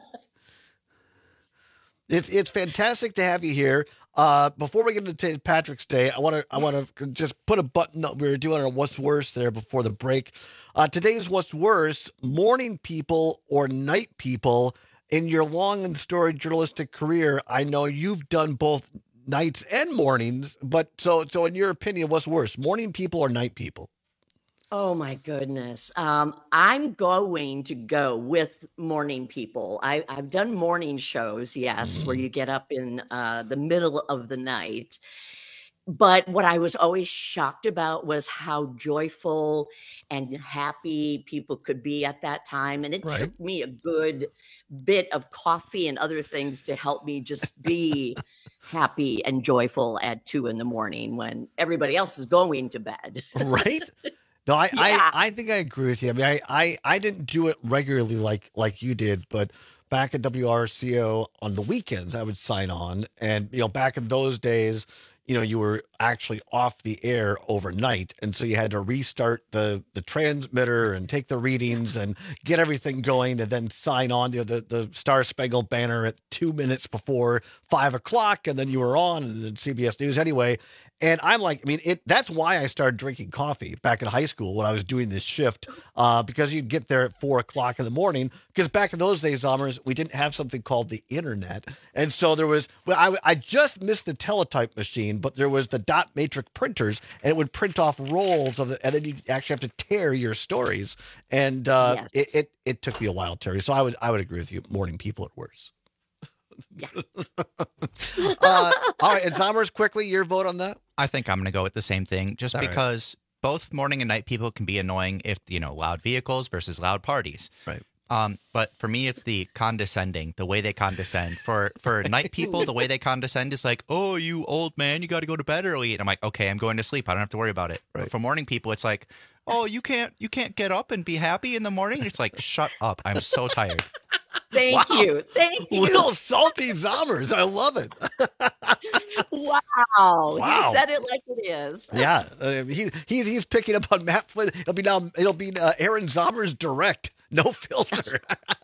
It's it's fantastic to have you here. Uh, before we get into Saint Patrick's Day, I want to I want to just put a button up. We were doing our What's Worse there before the break. Uh, today's What's Worse: morning people or night people. In your long and storied journalistic career, I know you've done both nights and mornings. But so so, in your opinion, what's worse: morning people or night people? Oh my goodness. Um, I'm going to go with morning people. I, I've done morning shows, yes, where you get up in uh, the middle of the night. But what I was always shocked about was how joyful and happy people could be at that time. And it Right. took me a good bit of coffee and other things to help me just be happy and joyful at two in the morning when everybody else is going to bed. Right? No, I, Yeah. I, I think I agree with you. I mean, I, I, I didn't do it regularly like like you did, but back at W R C O on the weekends, I would sign on. And, you know, back in those days, you know, you were actually off the air overnight. And so you had to restart the, the transmitter and take the readings and get everything going and then sign on to the, the Star Spangled Banner at two minutes before five o'clock. And then you were on and then C B S News anyway. And I'm like, I mean, it. That's why I started drinking coffee back in high school when I was doing this shift, uh, because you'd get there at four o'clock in the morning. Because back in those days, Zommers, we didn't have something called the internet, and so there was. Well, I, I just missed the teletype machine, but there was the dot matrix printers, and it would print off rolls of it, and then you actually have to tear your stories. And uh, Yes. it, it it took me a while, Terry. So I would I would agree with you. Morning people at worse. Yeah. uh, all right, and Zommers, quickly, your vote on that. I think I'm going to go with the same thing just All right. because both morning and night people can be annoying if, you know, loud vehicles versus loud parties. Right. Um, but for me, it's the condescending, the way they condescend. For for night people, the way they condescend is like, oh, you old man, you got to go to bed early. And I'm like, okay, I'm going to sleep. I don't have to worry about it. But for morning people, it's like, oh, you can't you can't get up and be happy in the morning. It's like, shut up. I'm so tired. Thank Wow. you. Thank you. Little salty Zommers. I love it. Wow. Wow. You said it like it is. Yeah, uh, he, he's he's picking up on Matt Flynn. It'll be now. It'll be uh, Aaron Zommers direct, no filter.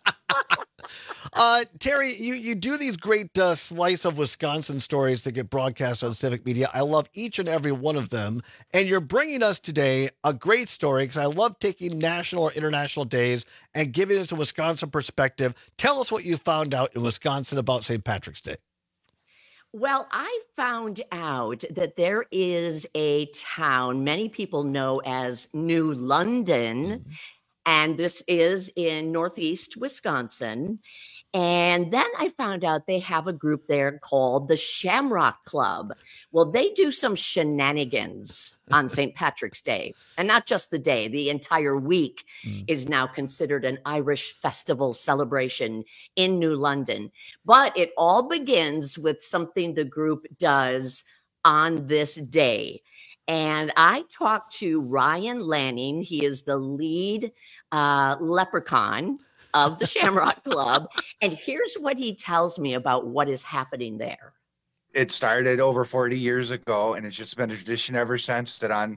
uh, Terry, you you do these great uh, slice of Wisconsin stories that get broadcast on Civic Media. I love each and every one of them, and you're bringing us today a great story because I love taking national or international days and giving us a Wisconsin perspective. Tell us what you found out in Wisconsin about Saint Patrick's Day. Well, I found out that there is a town many people know as New London, and this is in northeast Wisconsin. And then I found out they have a group there called the Shamrock Club. Well, they do some shenanigans on Saint Patrick's Day, and not just the day, the entire week is now considered an Irish festival celebration in New London. But it all begins with something the group does on this day. And I talked to Ryan Lanning. He is the lead uh, leprechaun of the Shamrock Club. And here's what he tells me about what is happening there. It started over forty years ago, and it's just been a tradition ever since that on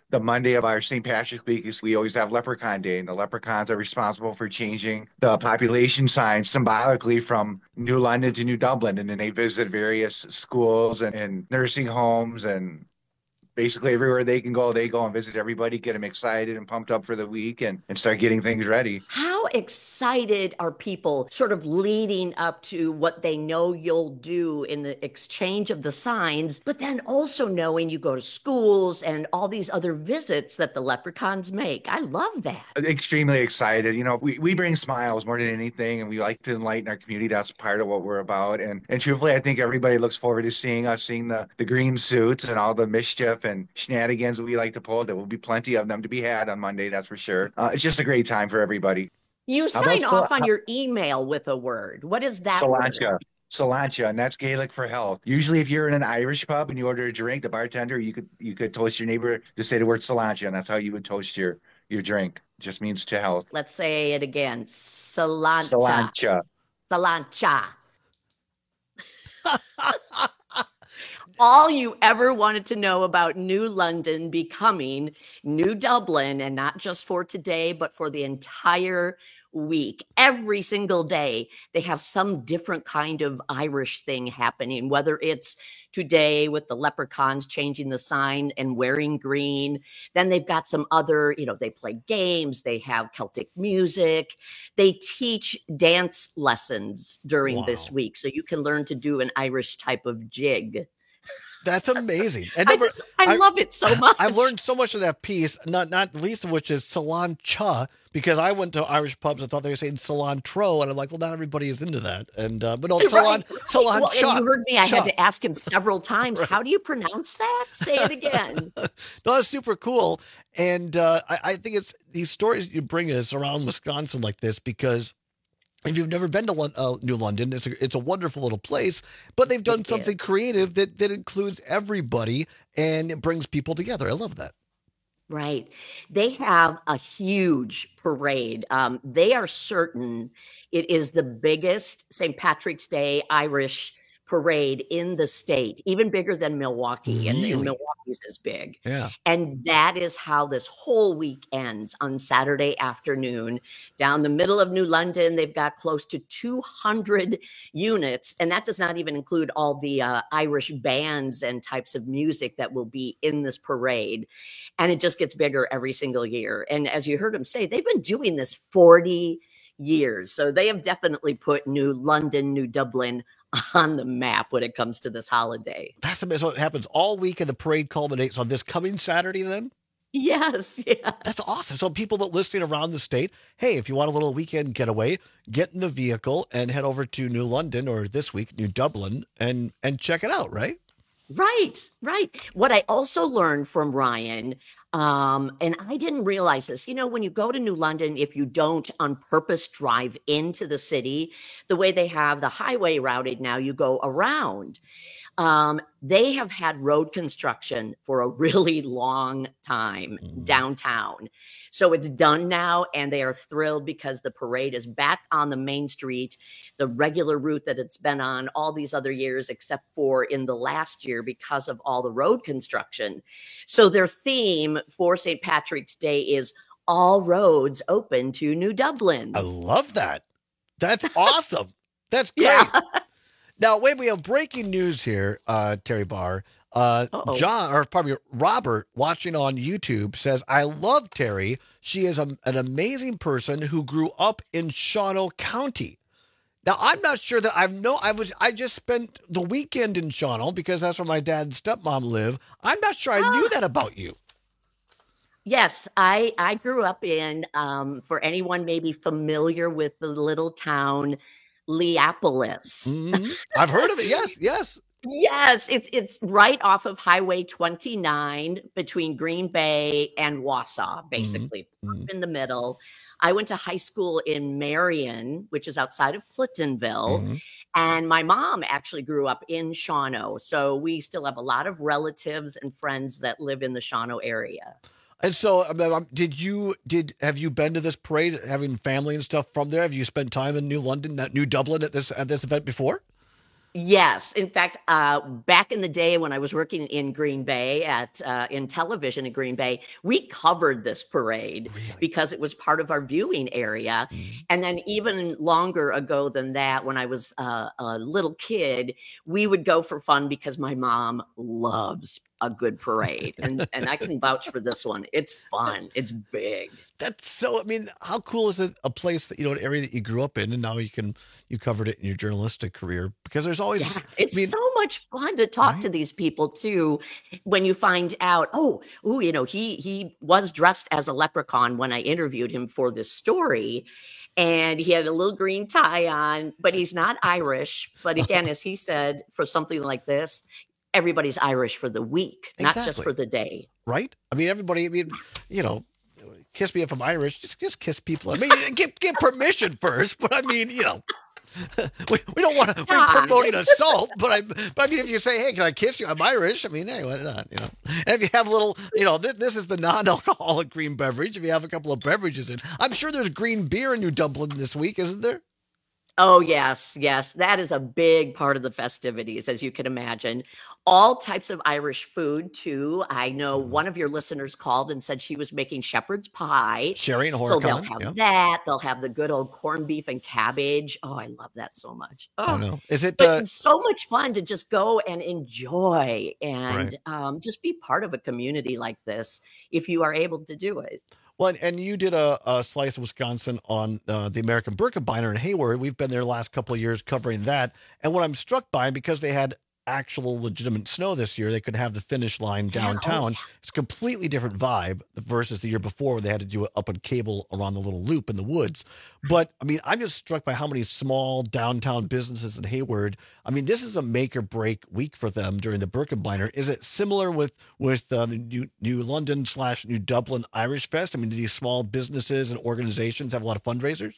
the Monday of our Saint Patrick's Week is we always have Leprechaun Day, and the leprechauns are responsible for changing the population signs symbolically from New London to New Dublin. And then they visit various schools and, and nursing homes, and basically everywhere they can go, they go and visit everybody, get them excited and pumped up for the week, and, and start getting things ready. How excited are people sort of leading up to what they know you'll do in the exchange of the signs, but then also knowing you go to schools and all these other visits that the leprechauns make? I love that. Extremely excited. You know, we, we bring smiles more than anything, and we like to enlighten our community. That's part of what we're about. And and truthfully, I think everybody looks forward to seeing us, seeing the, the green suits and all the mischief and shenanigans that we like to pull. There will be plenty of them to be had on Monday, that's for sure. Uh, it's just a great time for everybody. You How sign about off so- on your email with a word. What is that word? Cilantro. Cilantro, and that's Gaelic for health. Usually if you're in an Irish pub and you order a drink, the bartender, you could you could toast your neighbor to say the word cilantro, and that's how you would toast your, your drink. It just means to health. Let's say it again. Cilantro. Cilantro. Cilantro. All you ever wanted to know about New London becoming New Dublin, and not just for today, but for the entire week. Every single day, they have some different kind of Irish thing happening, whether it's today with the leprechauns changing the sign and wearing green. Then they've got some other, you know, they play games, they have Celtic music, they teach dance lessons during Wow. this week. So you can learn to do an Irish type of jig. That's amazing. And I, number, just, I, I love it so much. I've learned so much of that piece, not not least of which is cilantro, because I went to Irish pubs and thought they were saying cilantro, and I'm like, well, not everybody is into that. And uh, but no, Right, cilan, right. cilantro. Well, and you heard me. I had cha. to ask him several times, how do you pronounce that? Say it again. No, that's super cool. And uh, I, I think it's these stories you bring us around Wisconsin like this, because if you've never been to Lon- uh, New London, it's a, it's a wonderful little place, but they've done It something is. creative that, that includes everybody and it brings people together. I love that. Right. They have a huge parade. Um, they are certain it is the biggest Saint Patrick's Day Irish parade in the state, even bigger than Milwaukee. And, and Really? Milwaukee's is big. Yeah. And that is how this whole week ends on Saturday afternoon. Down the middle of New London, they've got close to two hundred units. And that does not even include all the uh, Irish bands and types of music that will be in this parade. And it just gets bigger every single year. And as you heard him say, they've been doing this forty years. So they have definitely put New London, New Dublin on the map when it comes to this holiday. That's amazing. So it happens all week and the parade culminates on this coming Saturday then? Yes, yeah. That's awesome. So people that listening around the state, hey, if you want a little weekend getaway, get in the vehicle and head over to New London, or this week, New Dublin, and and check it out, right? Right, right. What I also learned from Ryan, um, and I didn't realize this, you know, when you go to New London, if you don't on purpose drive into the city, the way they have the highway routed now, you go around. Um, they have had road construction for a really long time downtown. So it's done now, and they are thrilled because the parade is back on the main street, the regular route that it's been on all these other years, except for in the last year because of all the road construction. So their theme for Saint Patrick's Day is all roads open to New Dublin. I love that. That's awesome. That's great. Yeah. Now, wait, we have breaking news here, uh, Terry Barr. Uh, Uh-oh. John, or probably Robert, watching on YouTube, says, I love Terry. She is a, an amazing person who grew up in Shawano County. Now, I'm not sure that I've no, I was, I just spent the weekend in Shawano because that's where my dad and stepmom live. I'm not sure I knew that about you. Yes, I I grew up in, um, for anyone maybe familiar with the little town Leopolis. Mhm. I've heard of it. Yes, yes. Yes, it's it's right off of Highway twenty-nine between Green Bay and Wausau, basically Mhm. in the middle. I went to high school in Marion, which is outside of Cliftonville, Mhm. and my mom actually grew up in Shawano. So we still have a lot of relatives and friends that live in the Shawano area. And so, um, um, did you did have you been to this parade, having family and stuff from there? Have you spent time in New London, not New Dublin, at this at this event before? Yes. In fact, uh, back in the day when I was working in Green Bay at uh, in television in Green Bay, we covered this parade really? because it was part of our viewing area. Mm. And then even longer ago than that, when I was uh, a little kid, we would go for fun because my mom loves a good parade. And and I can vouch for this one. It's fun. It's big. That's so, I mean, how cool is it, a place that, you know, an area that you grew up in, and now you can, you covered it in your journalistic career, because there's always, yeah, it's I mean, so much fun to talk right? to these people too. When you find out, oh, ooh, you know, he, he was dressed as a leprechaun when I interviewed him for this story, and he had a little green tie on, but he's not Irish. But again, as he said, for something like this, everybody's Irish for the week, exactly. not just for the day. Right? I mean, everybody, I mean, you know, kiss me if I'm Irish, just just kiss people. I mean, get get permission first, but I mean, you know, we, we don't want to, we're promoting assault, but I, but I mean, if you say, hey, can I kiss you? I'm Irish. I mean, hey, why not, you know? And if you have a little, you know, th- this is the non-alcoholic green beverage. If you have a couple of beverages in, I'm sure there's green beer in New Dublin this week, isn't there? Oh, yes, yes. That is a big part of the festivities, as you can imagine. All types of Irish food, too. I know one of your listeners called and said she was making shepherd's pie. Sherry and Horicon. So they'll have yeah. that. They'll have the good old corned beef and cabbage. Oh, I love that so much. Oh, I know. Is it? But Uh, it's so much fun to just go and enjoy and Right. um, just be part of a community like this if you are able to do it. Well, and- and you did a, a slice of Wisconsin on uh, the American Birkebeiner in Hayward. We've been there the last couple of years covering that. And what I'm struck by, because they had actual legitimate snow this year, they could have the finish line downtown. Yeah, oh, It's a completely different vibe versus the year before, where they had to do it up on cable around the little loop in the woods. But I mean, I'm just struck by how many small downtown businesses in Hayward. I mean, this is a make or break week for them during the Birkebeiner. Is it similar with with uh, the New, New London slash New Dublin Irish Fest? I mean, do these small businesses and organizations have a lot of fundraisers?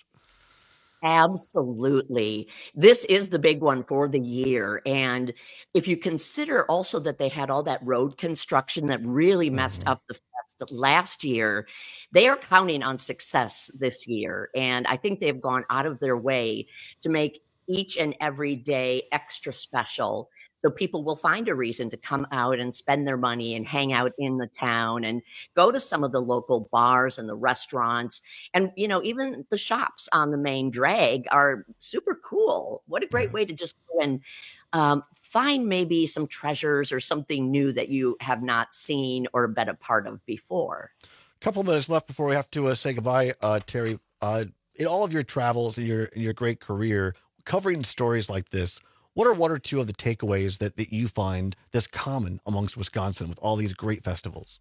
Absolutely. This is the big one for the year. And if you consider also that they had all that road construction that really messed up the fest last year, they are counting on success this year. And I think they've gone out of their way to make each and every day extra special. So people will find a reason to come out and spend their money and hang out in the town and go to some of the local bars and the restaurants. And, you know, even the shops on the main drag are super cool. What a great way to just go and um, find maybe some treasures or something new that you have not seen or been a part of before. A couple of minutes left before we have to uh, say goodbye, uh, Terry. Uh, in all of your travels and your, in your great career, covering stories like this, what are one or two of the takeaways that, that you find that's common amongst Wisconsin with all these great festivals?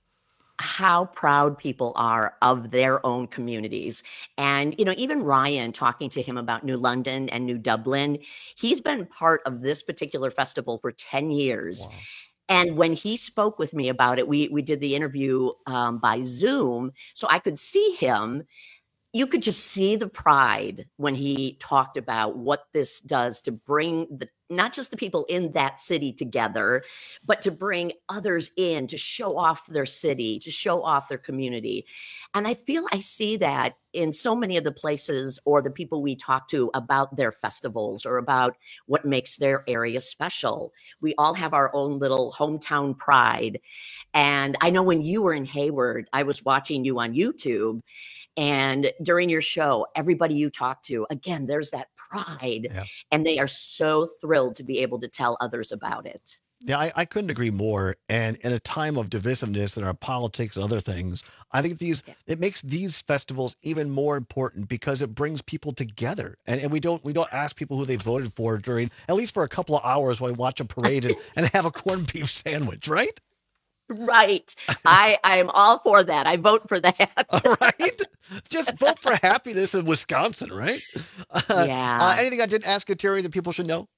How proud people are of their own communities. And, you know, even Ryan, talking to him about New London and New Dublin, he's been part of this particular festival for ten years. Wow. And when he spoke with me about it, we we did the interview um, by Zoom, so I could see him. You could just see the pride when he talked about what this does to bring the, not just the people in that city together, but to bring others in, to show off their city, to show off their community. And I feel I see that in so many of the places or the people we talk to about their festivals or about what makes their area special. We all have our own little hometown pride. And I know when you were in Hayward, I was watching you on YouTube. And during your show, everybody you talk to, again, there's that pride. Yeah. And they are so thrilled to be able to tell others about it. Yeah, I, I couldn't agree more. And in a time of divisiveness in our politics and other things, I think these yeah. it makes these festivals even more important because it brings people together. And, and we don't we don't ask people who they voted for during, at least for a couple of hours while we watch a parade and, and have a corned beef sandwich, right? Right. I, I am all for that. I vote for that. All right. Just vote for happiness in Wisconsin, right? Uh, Yeah. Uh, anything I didn't ask you, Terry, that people should know?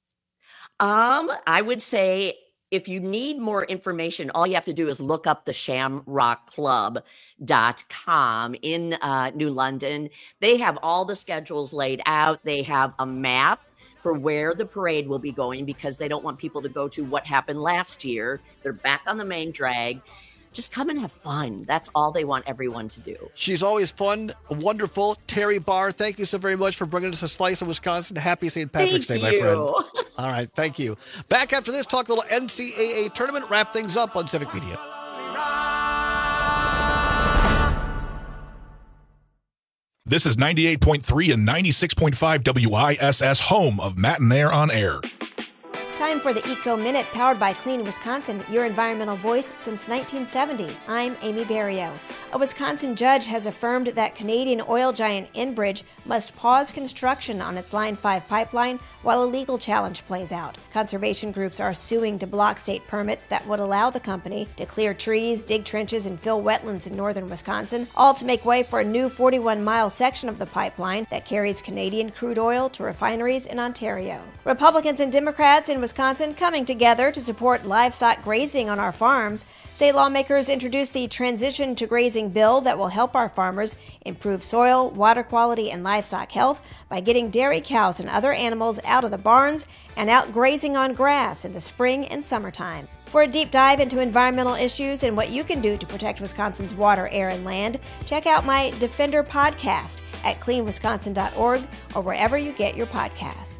Um, I would say if you need more information, all you have to do is look up the shamrock club dot com in uh, New London. They have all the schedules laid out. They have a map for where the parade will be going because they don't want people to go to what happened last year. They're back on the main drag. Just come and have fun. That's all they want everyone to do. She's always fun, wonderful. Terry Barr, thank you so very much for bringing us a slice of Wisconsin. Happy Saint Patrick's Thank Day, you. my friend. All right, thank you. Back after this, talk a little N C double A tournament, wrap things up on Civic Media. This is ninety-eight point three and ninety-six point five W I S S, home of Matt and Nair on Air. Time for the Eco Minute, powered by Clean Wisconsin, your environmental voice since nineteen seventy. I'm Amy Barrio. A Wisconsin judge has affirmed that Canadian oil giant Enbridge must pause construction on its Line five pipeline while a legal challenge plays out. Conservation groups are suing to block state permits that would allow the company to clear trees, dig trenches, and fill wetlands in northern Wisconsin, all to make way for a new forty-one mile section of the pipeline that carries Canadian crude oil to refineries in Ontario. Republicans and Democrats in Wisconsin coming together to support livestock grazing on our farms. State lawmakers introduced the Transition to Grazing bill that will help our farmers improve soil, water quality, and livestock health by getting dairy cows and other animals out of the barns and out grazing on grass in the spring and summertime. For a deep dive into environmental issues and what you can do to protect Wisconsin's water, air, and land, check out my Defender podcast at clean wisconsin dot org or wherever you get your podcasts.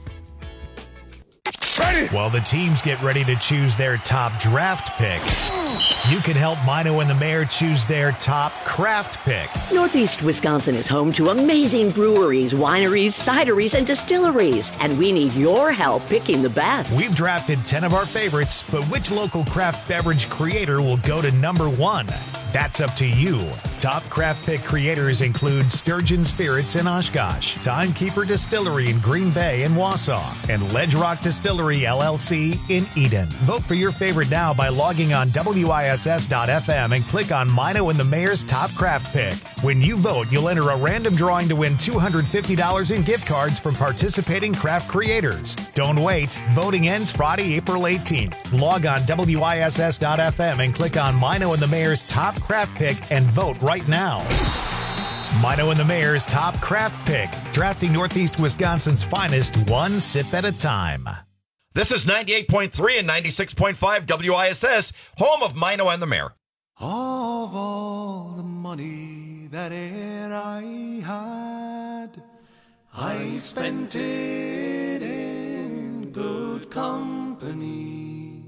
While the teams get ready to choose their top draft pick, you can help Mino and the Mayor choose their top craft pick. Northeast Wisconsin is home to amazing breweries, wineries, cideries, and distilleries, and we need your help picking the best. We've drafted ten of our favorites, but which local craft beverage creator will go to number one? That's up to you. Top craft pick creators include Sturgeon Spirits in Oshkosh, Timekeeper Distillery in Green Bay and Wausau, and Ledge Rock Distillery L L C in Eden. Vote for your favorite now by logging on W I S S dot F M and click on Mino and the Mayor's Top Craft Pick. When you vote, you'll enter a random drawing to win two hundred fifty dollars in gift cards from participating craft creators. Don't wait. Voting ends Friday, April eighteenth. Log on W I S S dot F M and click on Mino and the Mayor's Top Craft Pick and vote right now. Mino and the Mayor's Top Craft Pick, drafting Northeast Wisconsin's finest one sip at a time. This is ninety-eight point three and ninety-six point five W I S S, home of Mino and the Mayor. Of all the money that e'er I had, I spent it in good company,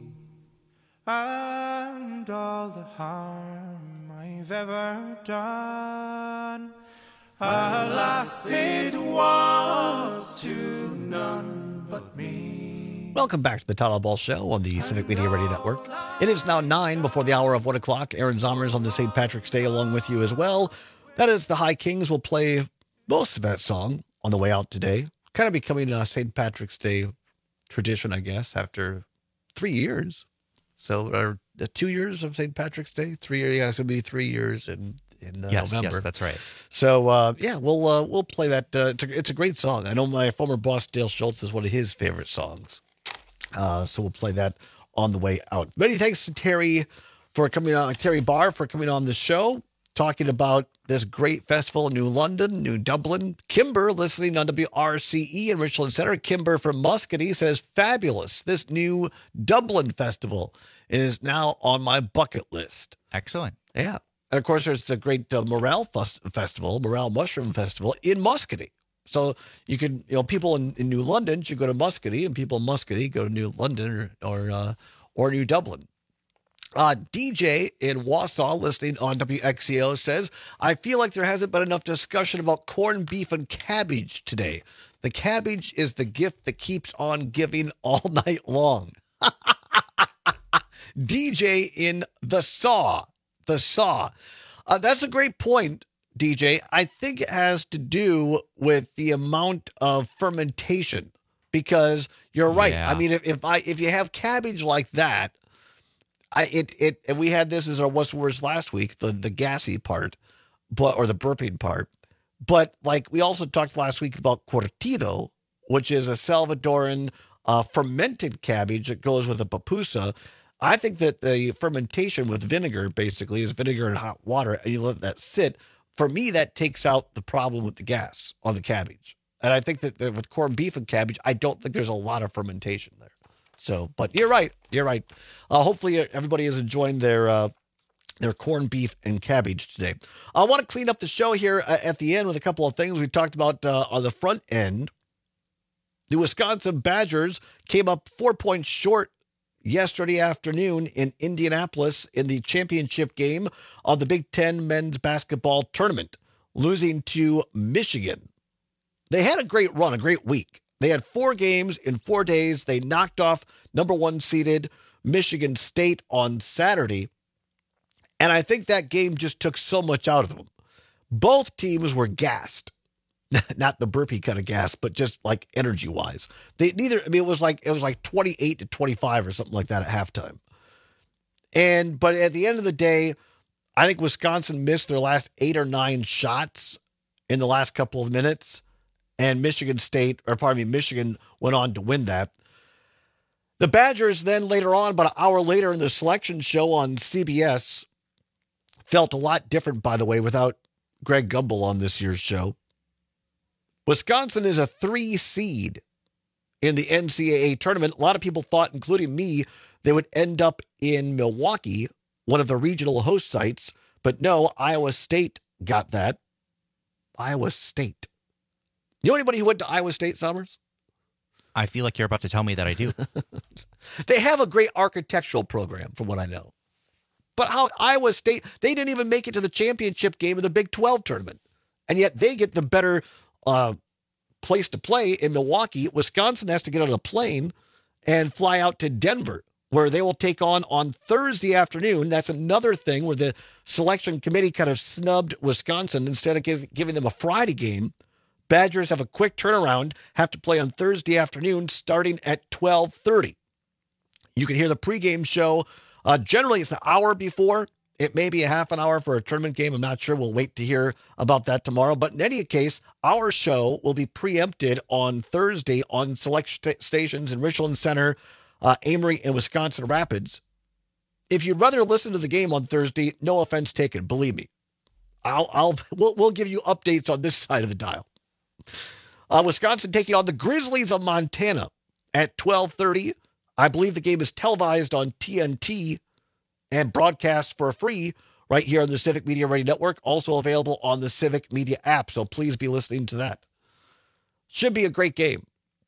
and all the harm I've ever done, alas, it was to none but me. Welcome back to the Todd Ball Show on the Civic Media Radio Network. It is now nine before the hour of one o'clock. Aaron Zommers on the Saint Patrick's Day along with you as well. That is, the High Kings will play most of that song on the way out today. Kind of becoming a Saint Patrick's Day tradition, I guess, after three years. So, uh, two years of Saint Patrick's Day? Three years, yeah, it's going to be three years in, in uh, yes, November. Yes, that's right. So, uh, yeah, we'll uh, we'll play that. Uh, it's, a, it's a great song. I know my former boss, Dale Schultz, is one of his favorite songs. Uh, so we'll play that on the way out. Many thanks to Terry for coming on, Terry Barr for coming on the show, talking about this great festival in New London, New Dublin. Kimber, listening on W R C E in Richland Center. Kimber from Muscatee says, fabulous. This new Dublin festival is now on my bucket list. Excellent. Yeah. And of course, there's the great uh, Morel Fest- Festival, Morel Mushroom Festival in Muscatee. So you can, you know, people in, in New London should go to Muscatee, and people in Muscatee go to New London or or, uh, or New Dublin. Uh, D J in Wausau, listening on W X C O, says, I feel like there hasn't been enough discussion about corned beef and cabbage today. The cabbage is the gift that keeps on giving all night long. D J in the Saw, the Saw. Uh, that's a great point, D J. I think it has to do with the amount of fermentation, because you're right. Yeah. I mean, if, if I if you have cabbage like that, I it it and we had this as our what's worse last week, the the gassy part, but or the burping part. But like we also talked last week about curtido, which is a Salvadoran uh, fermented cabbage that goes with a pupusa. I think that the fermentation with vinegar basically is vinegar and hot water, and you let that sit. For me, that takes out the problem with the gas on the cabbage. And I think that, that with corned beef and cabbage, I don't think there's a lot of fermentation there. So, but you're right. You're right. Uh, hopefully everybody is enjoying their uh, their corned beef and cabbage today. I want to clean up the show here uh, at the end with a couple of things we talked about uh, on the front end. The Wisconsin Badgers came up four points short yesterday afternoon in Indianapolis in the championship game of the Big Ten men's basketball tournament, losing to Michigan. They had a great run, a great week. They had four games in four days. They knocked off number one seeded Michigan State on Saturday. And I think that game just took so much out of them. Both teams were gassed. Not the burpee kind of gas, but just like energy wise. They neither, I mean, it was like, it was like twenty-eight to twenty-five or something like that at halftime. And, but at the end of the day, I think Wisconsin missed their last eight or nine shots in the last couple of minutes. And Michigan State, or pardon me, Michigan went on to win that. The Badgers then later on, about an hour later in the selection show on C B S, felt a lot different, by the way, without Greg Gumbel on this year's show. Wisconsin is a three seed in the N C double A tournament. A lot of people thought, including me, they would end up in Milwaukee, one of the regional host sites. But no, Iowa State got that. Iowa State. You know anybody who went to Iowa State, Summers? I feel like you're about to tell me that I do. They have a great architectural program, from what I know. But how Iowa State, they didn't even make it to the championship game of the Big twelve tournament. And yet they get the better uh, place to play in Milwaukee. Wisconsin has to get on a plane and fly out to Denver, where they will take on on Thursday afternoon. That's another thing where the selection committee kind of snubbed Wisconsin. Instead of give, giving them a Friday game, Badgers have a quick turnaround, have to play on Thursday afternoon starting at twelve thirty. You can hear the pregame show. Uh, generally, it's an hour before. It may be a half an hour for a tournament game. I'm not sure. We'll wait to hear about that tomorrow. But in any case, our show will be preempted on Thursday on select st- stations in Richland Center, uh, Amory, and Wisconsin Rapids. If you'd rather listen to the game on Thursday, no offense taken. Believe me, I'll, I'll we'll, we'll give you updates on this side of the dial. Uh, Wisconsin taking on the Grizzlies of Montana at twelve thirty. I believe the game is televised on T N T and broadcast for free right here on the Civic Media Radio Network, also available on the Civic Media app, so please be listening to that. Should be a great game.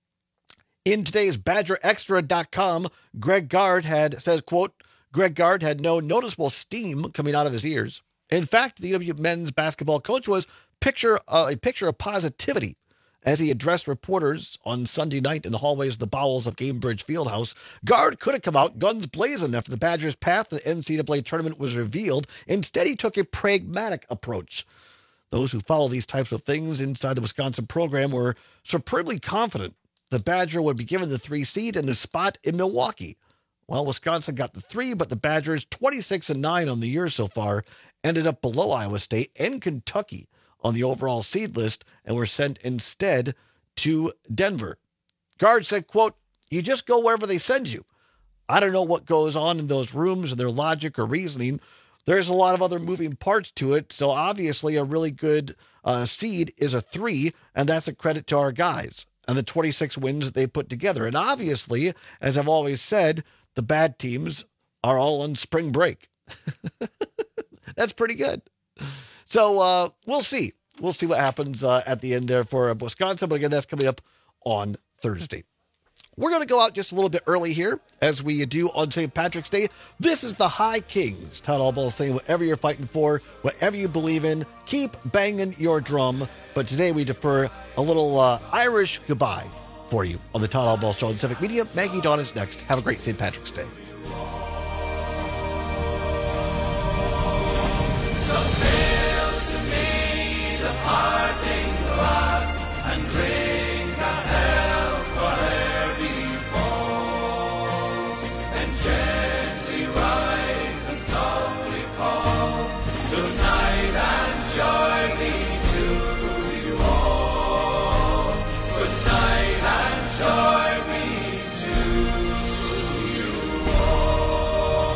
In today's Badger Extra dot com, Greg Gard had, says, quote, Greg Gard had no noticeable steam coming out of his ears. In fact, the U W men's basketball coach was picture uh, a picture of positivity as he addressed reporters on Sunday night in the hallways of the bowels of Gamebridge Fieldhouse. Gard could have come out guns blazing after the Badgers' path to the N C double A tournament was revealed. Instead, he took a pragmatic approach. Those who follow these types of things inside the Wisconsin program were supremely confident the Badger would be given the three seed and the spot in Milwaukee. Well, Wisconsin got the three, but the Badgers, twenty-six and nine on the year so far, ended up below Iowa State and Kentucky on the overall seed list and were sent instead to Denver. Gard said, quote, you just go wherever they send you. I don't know what goes on in those rooms and their logic or reasoning. There's a lot of other moving parts to it. So obviously a really good uh, seed is a three, and that's a credit to our guys and the twenty-six wins that they put together. And obviously, as I've always said, the bad teams are all on spring break. That's pretty good. So uh, we'll see. We'll see what happens uh, at the end there for uh, Wisconsin. But again, that's coming up on Thursday. We're going to go out just a little bit early here, as we do on Saint Patrick's Day. This is the High Kings. Todd Allball saying, whatever you're fighting for, whatever you believe in, keep banging your drum. But today we defer a little uh, Irish goodbye for you on the Todd Allball Show on Civic Media. Maggie Dawn is next. Have a great Saint Patrick's Day. Parting glass and drink a health whatever befalls, and gently rise and softly call. Good night and joy be to you all. Good night and joy be to you all.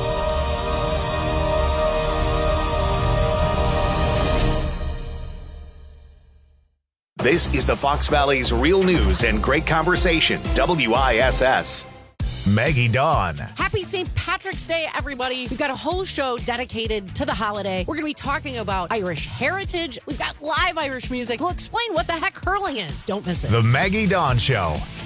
This is the Fox Valley's Real News and Great Conversation, W I S S. Maggie Dawn. Happy Saint Patrick's Day, everybody. We've got a whole show dedicated to the holiday. We're going to be talking about Irish heritage. We've got live Irish music. We'll explain what the heck hurling is. Don't miss it. The Maggie Dawn Show.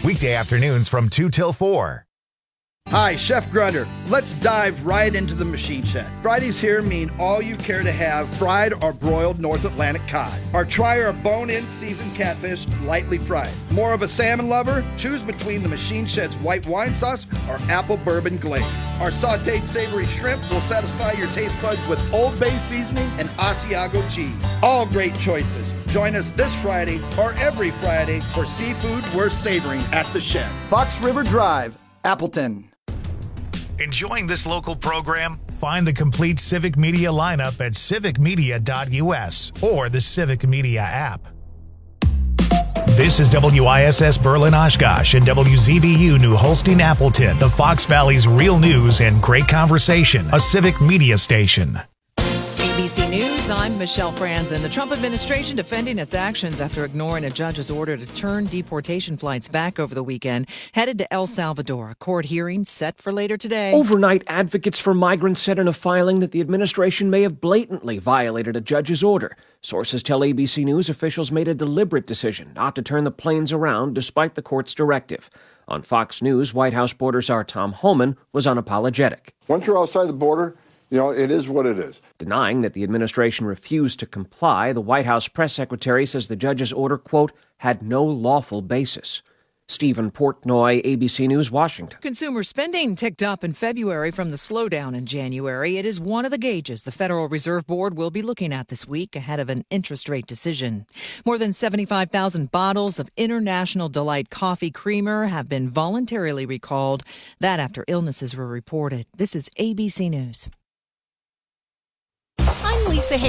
Weekday afternoons from two till four. Hi, Chef Grunder. Let's dive right into the machine shed. Fridays here mean all you care to have fried or broiled North Atlantic cod. Or try our bone-in seasoned catfish lightly fried. More of a salmon lover? Choose between the machine shed's white wine sauce or apple bourbon glaze. Our sauteed savory shrimp will satisfy your taste buds with Old Bay seasoning and Asiago cheese. All great choices. Join us this Friday or every Friday for seafood worth savoring at the shed. Fox River Drive, Appleton. Enjoying this local program? Find the complete Civic Media lineup at civic media dot u s or the Civic Media app. This is W I S S Berlin Oshkosh and W Z B U New Holstein Appleton, the Fox Valley's real news and great conversation, a Civic Media station. A B C News, I'm Michelle Franzen. The Trump administration defending its actions after ignoring a judge's order to turn deportation flights back over the weekend, headed to El Salvador. A court hearing set for later today. Overnight, advocates for migrants said in a filing that the administration may have blatantly violated a judge's order. Sources tell A B C News officials made a deliberate decision not to turn the planes around despite the court's directive. On Fox News, White House border czar Tom Homan was unapologetic. Once you're outside the border, you know, it is what it is. Denying that the administration refused to comply, the White House press secretary says the judge's order, quote, had no lawful basis. Stephen Portnoy, A B C News, Washington. Consumer spending ticked up in February from the slowdown in January. It is one of the gauges the Federal Reserve Board will be looking at this week ahead of an interest rate decision. More than seventy-five thousand bottles of International Delight Coffee Creamer have been voluntarily recalled. That after illnesses were reported. This is A B C News. I'm Lisa Hay.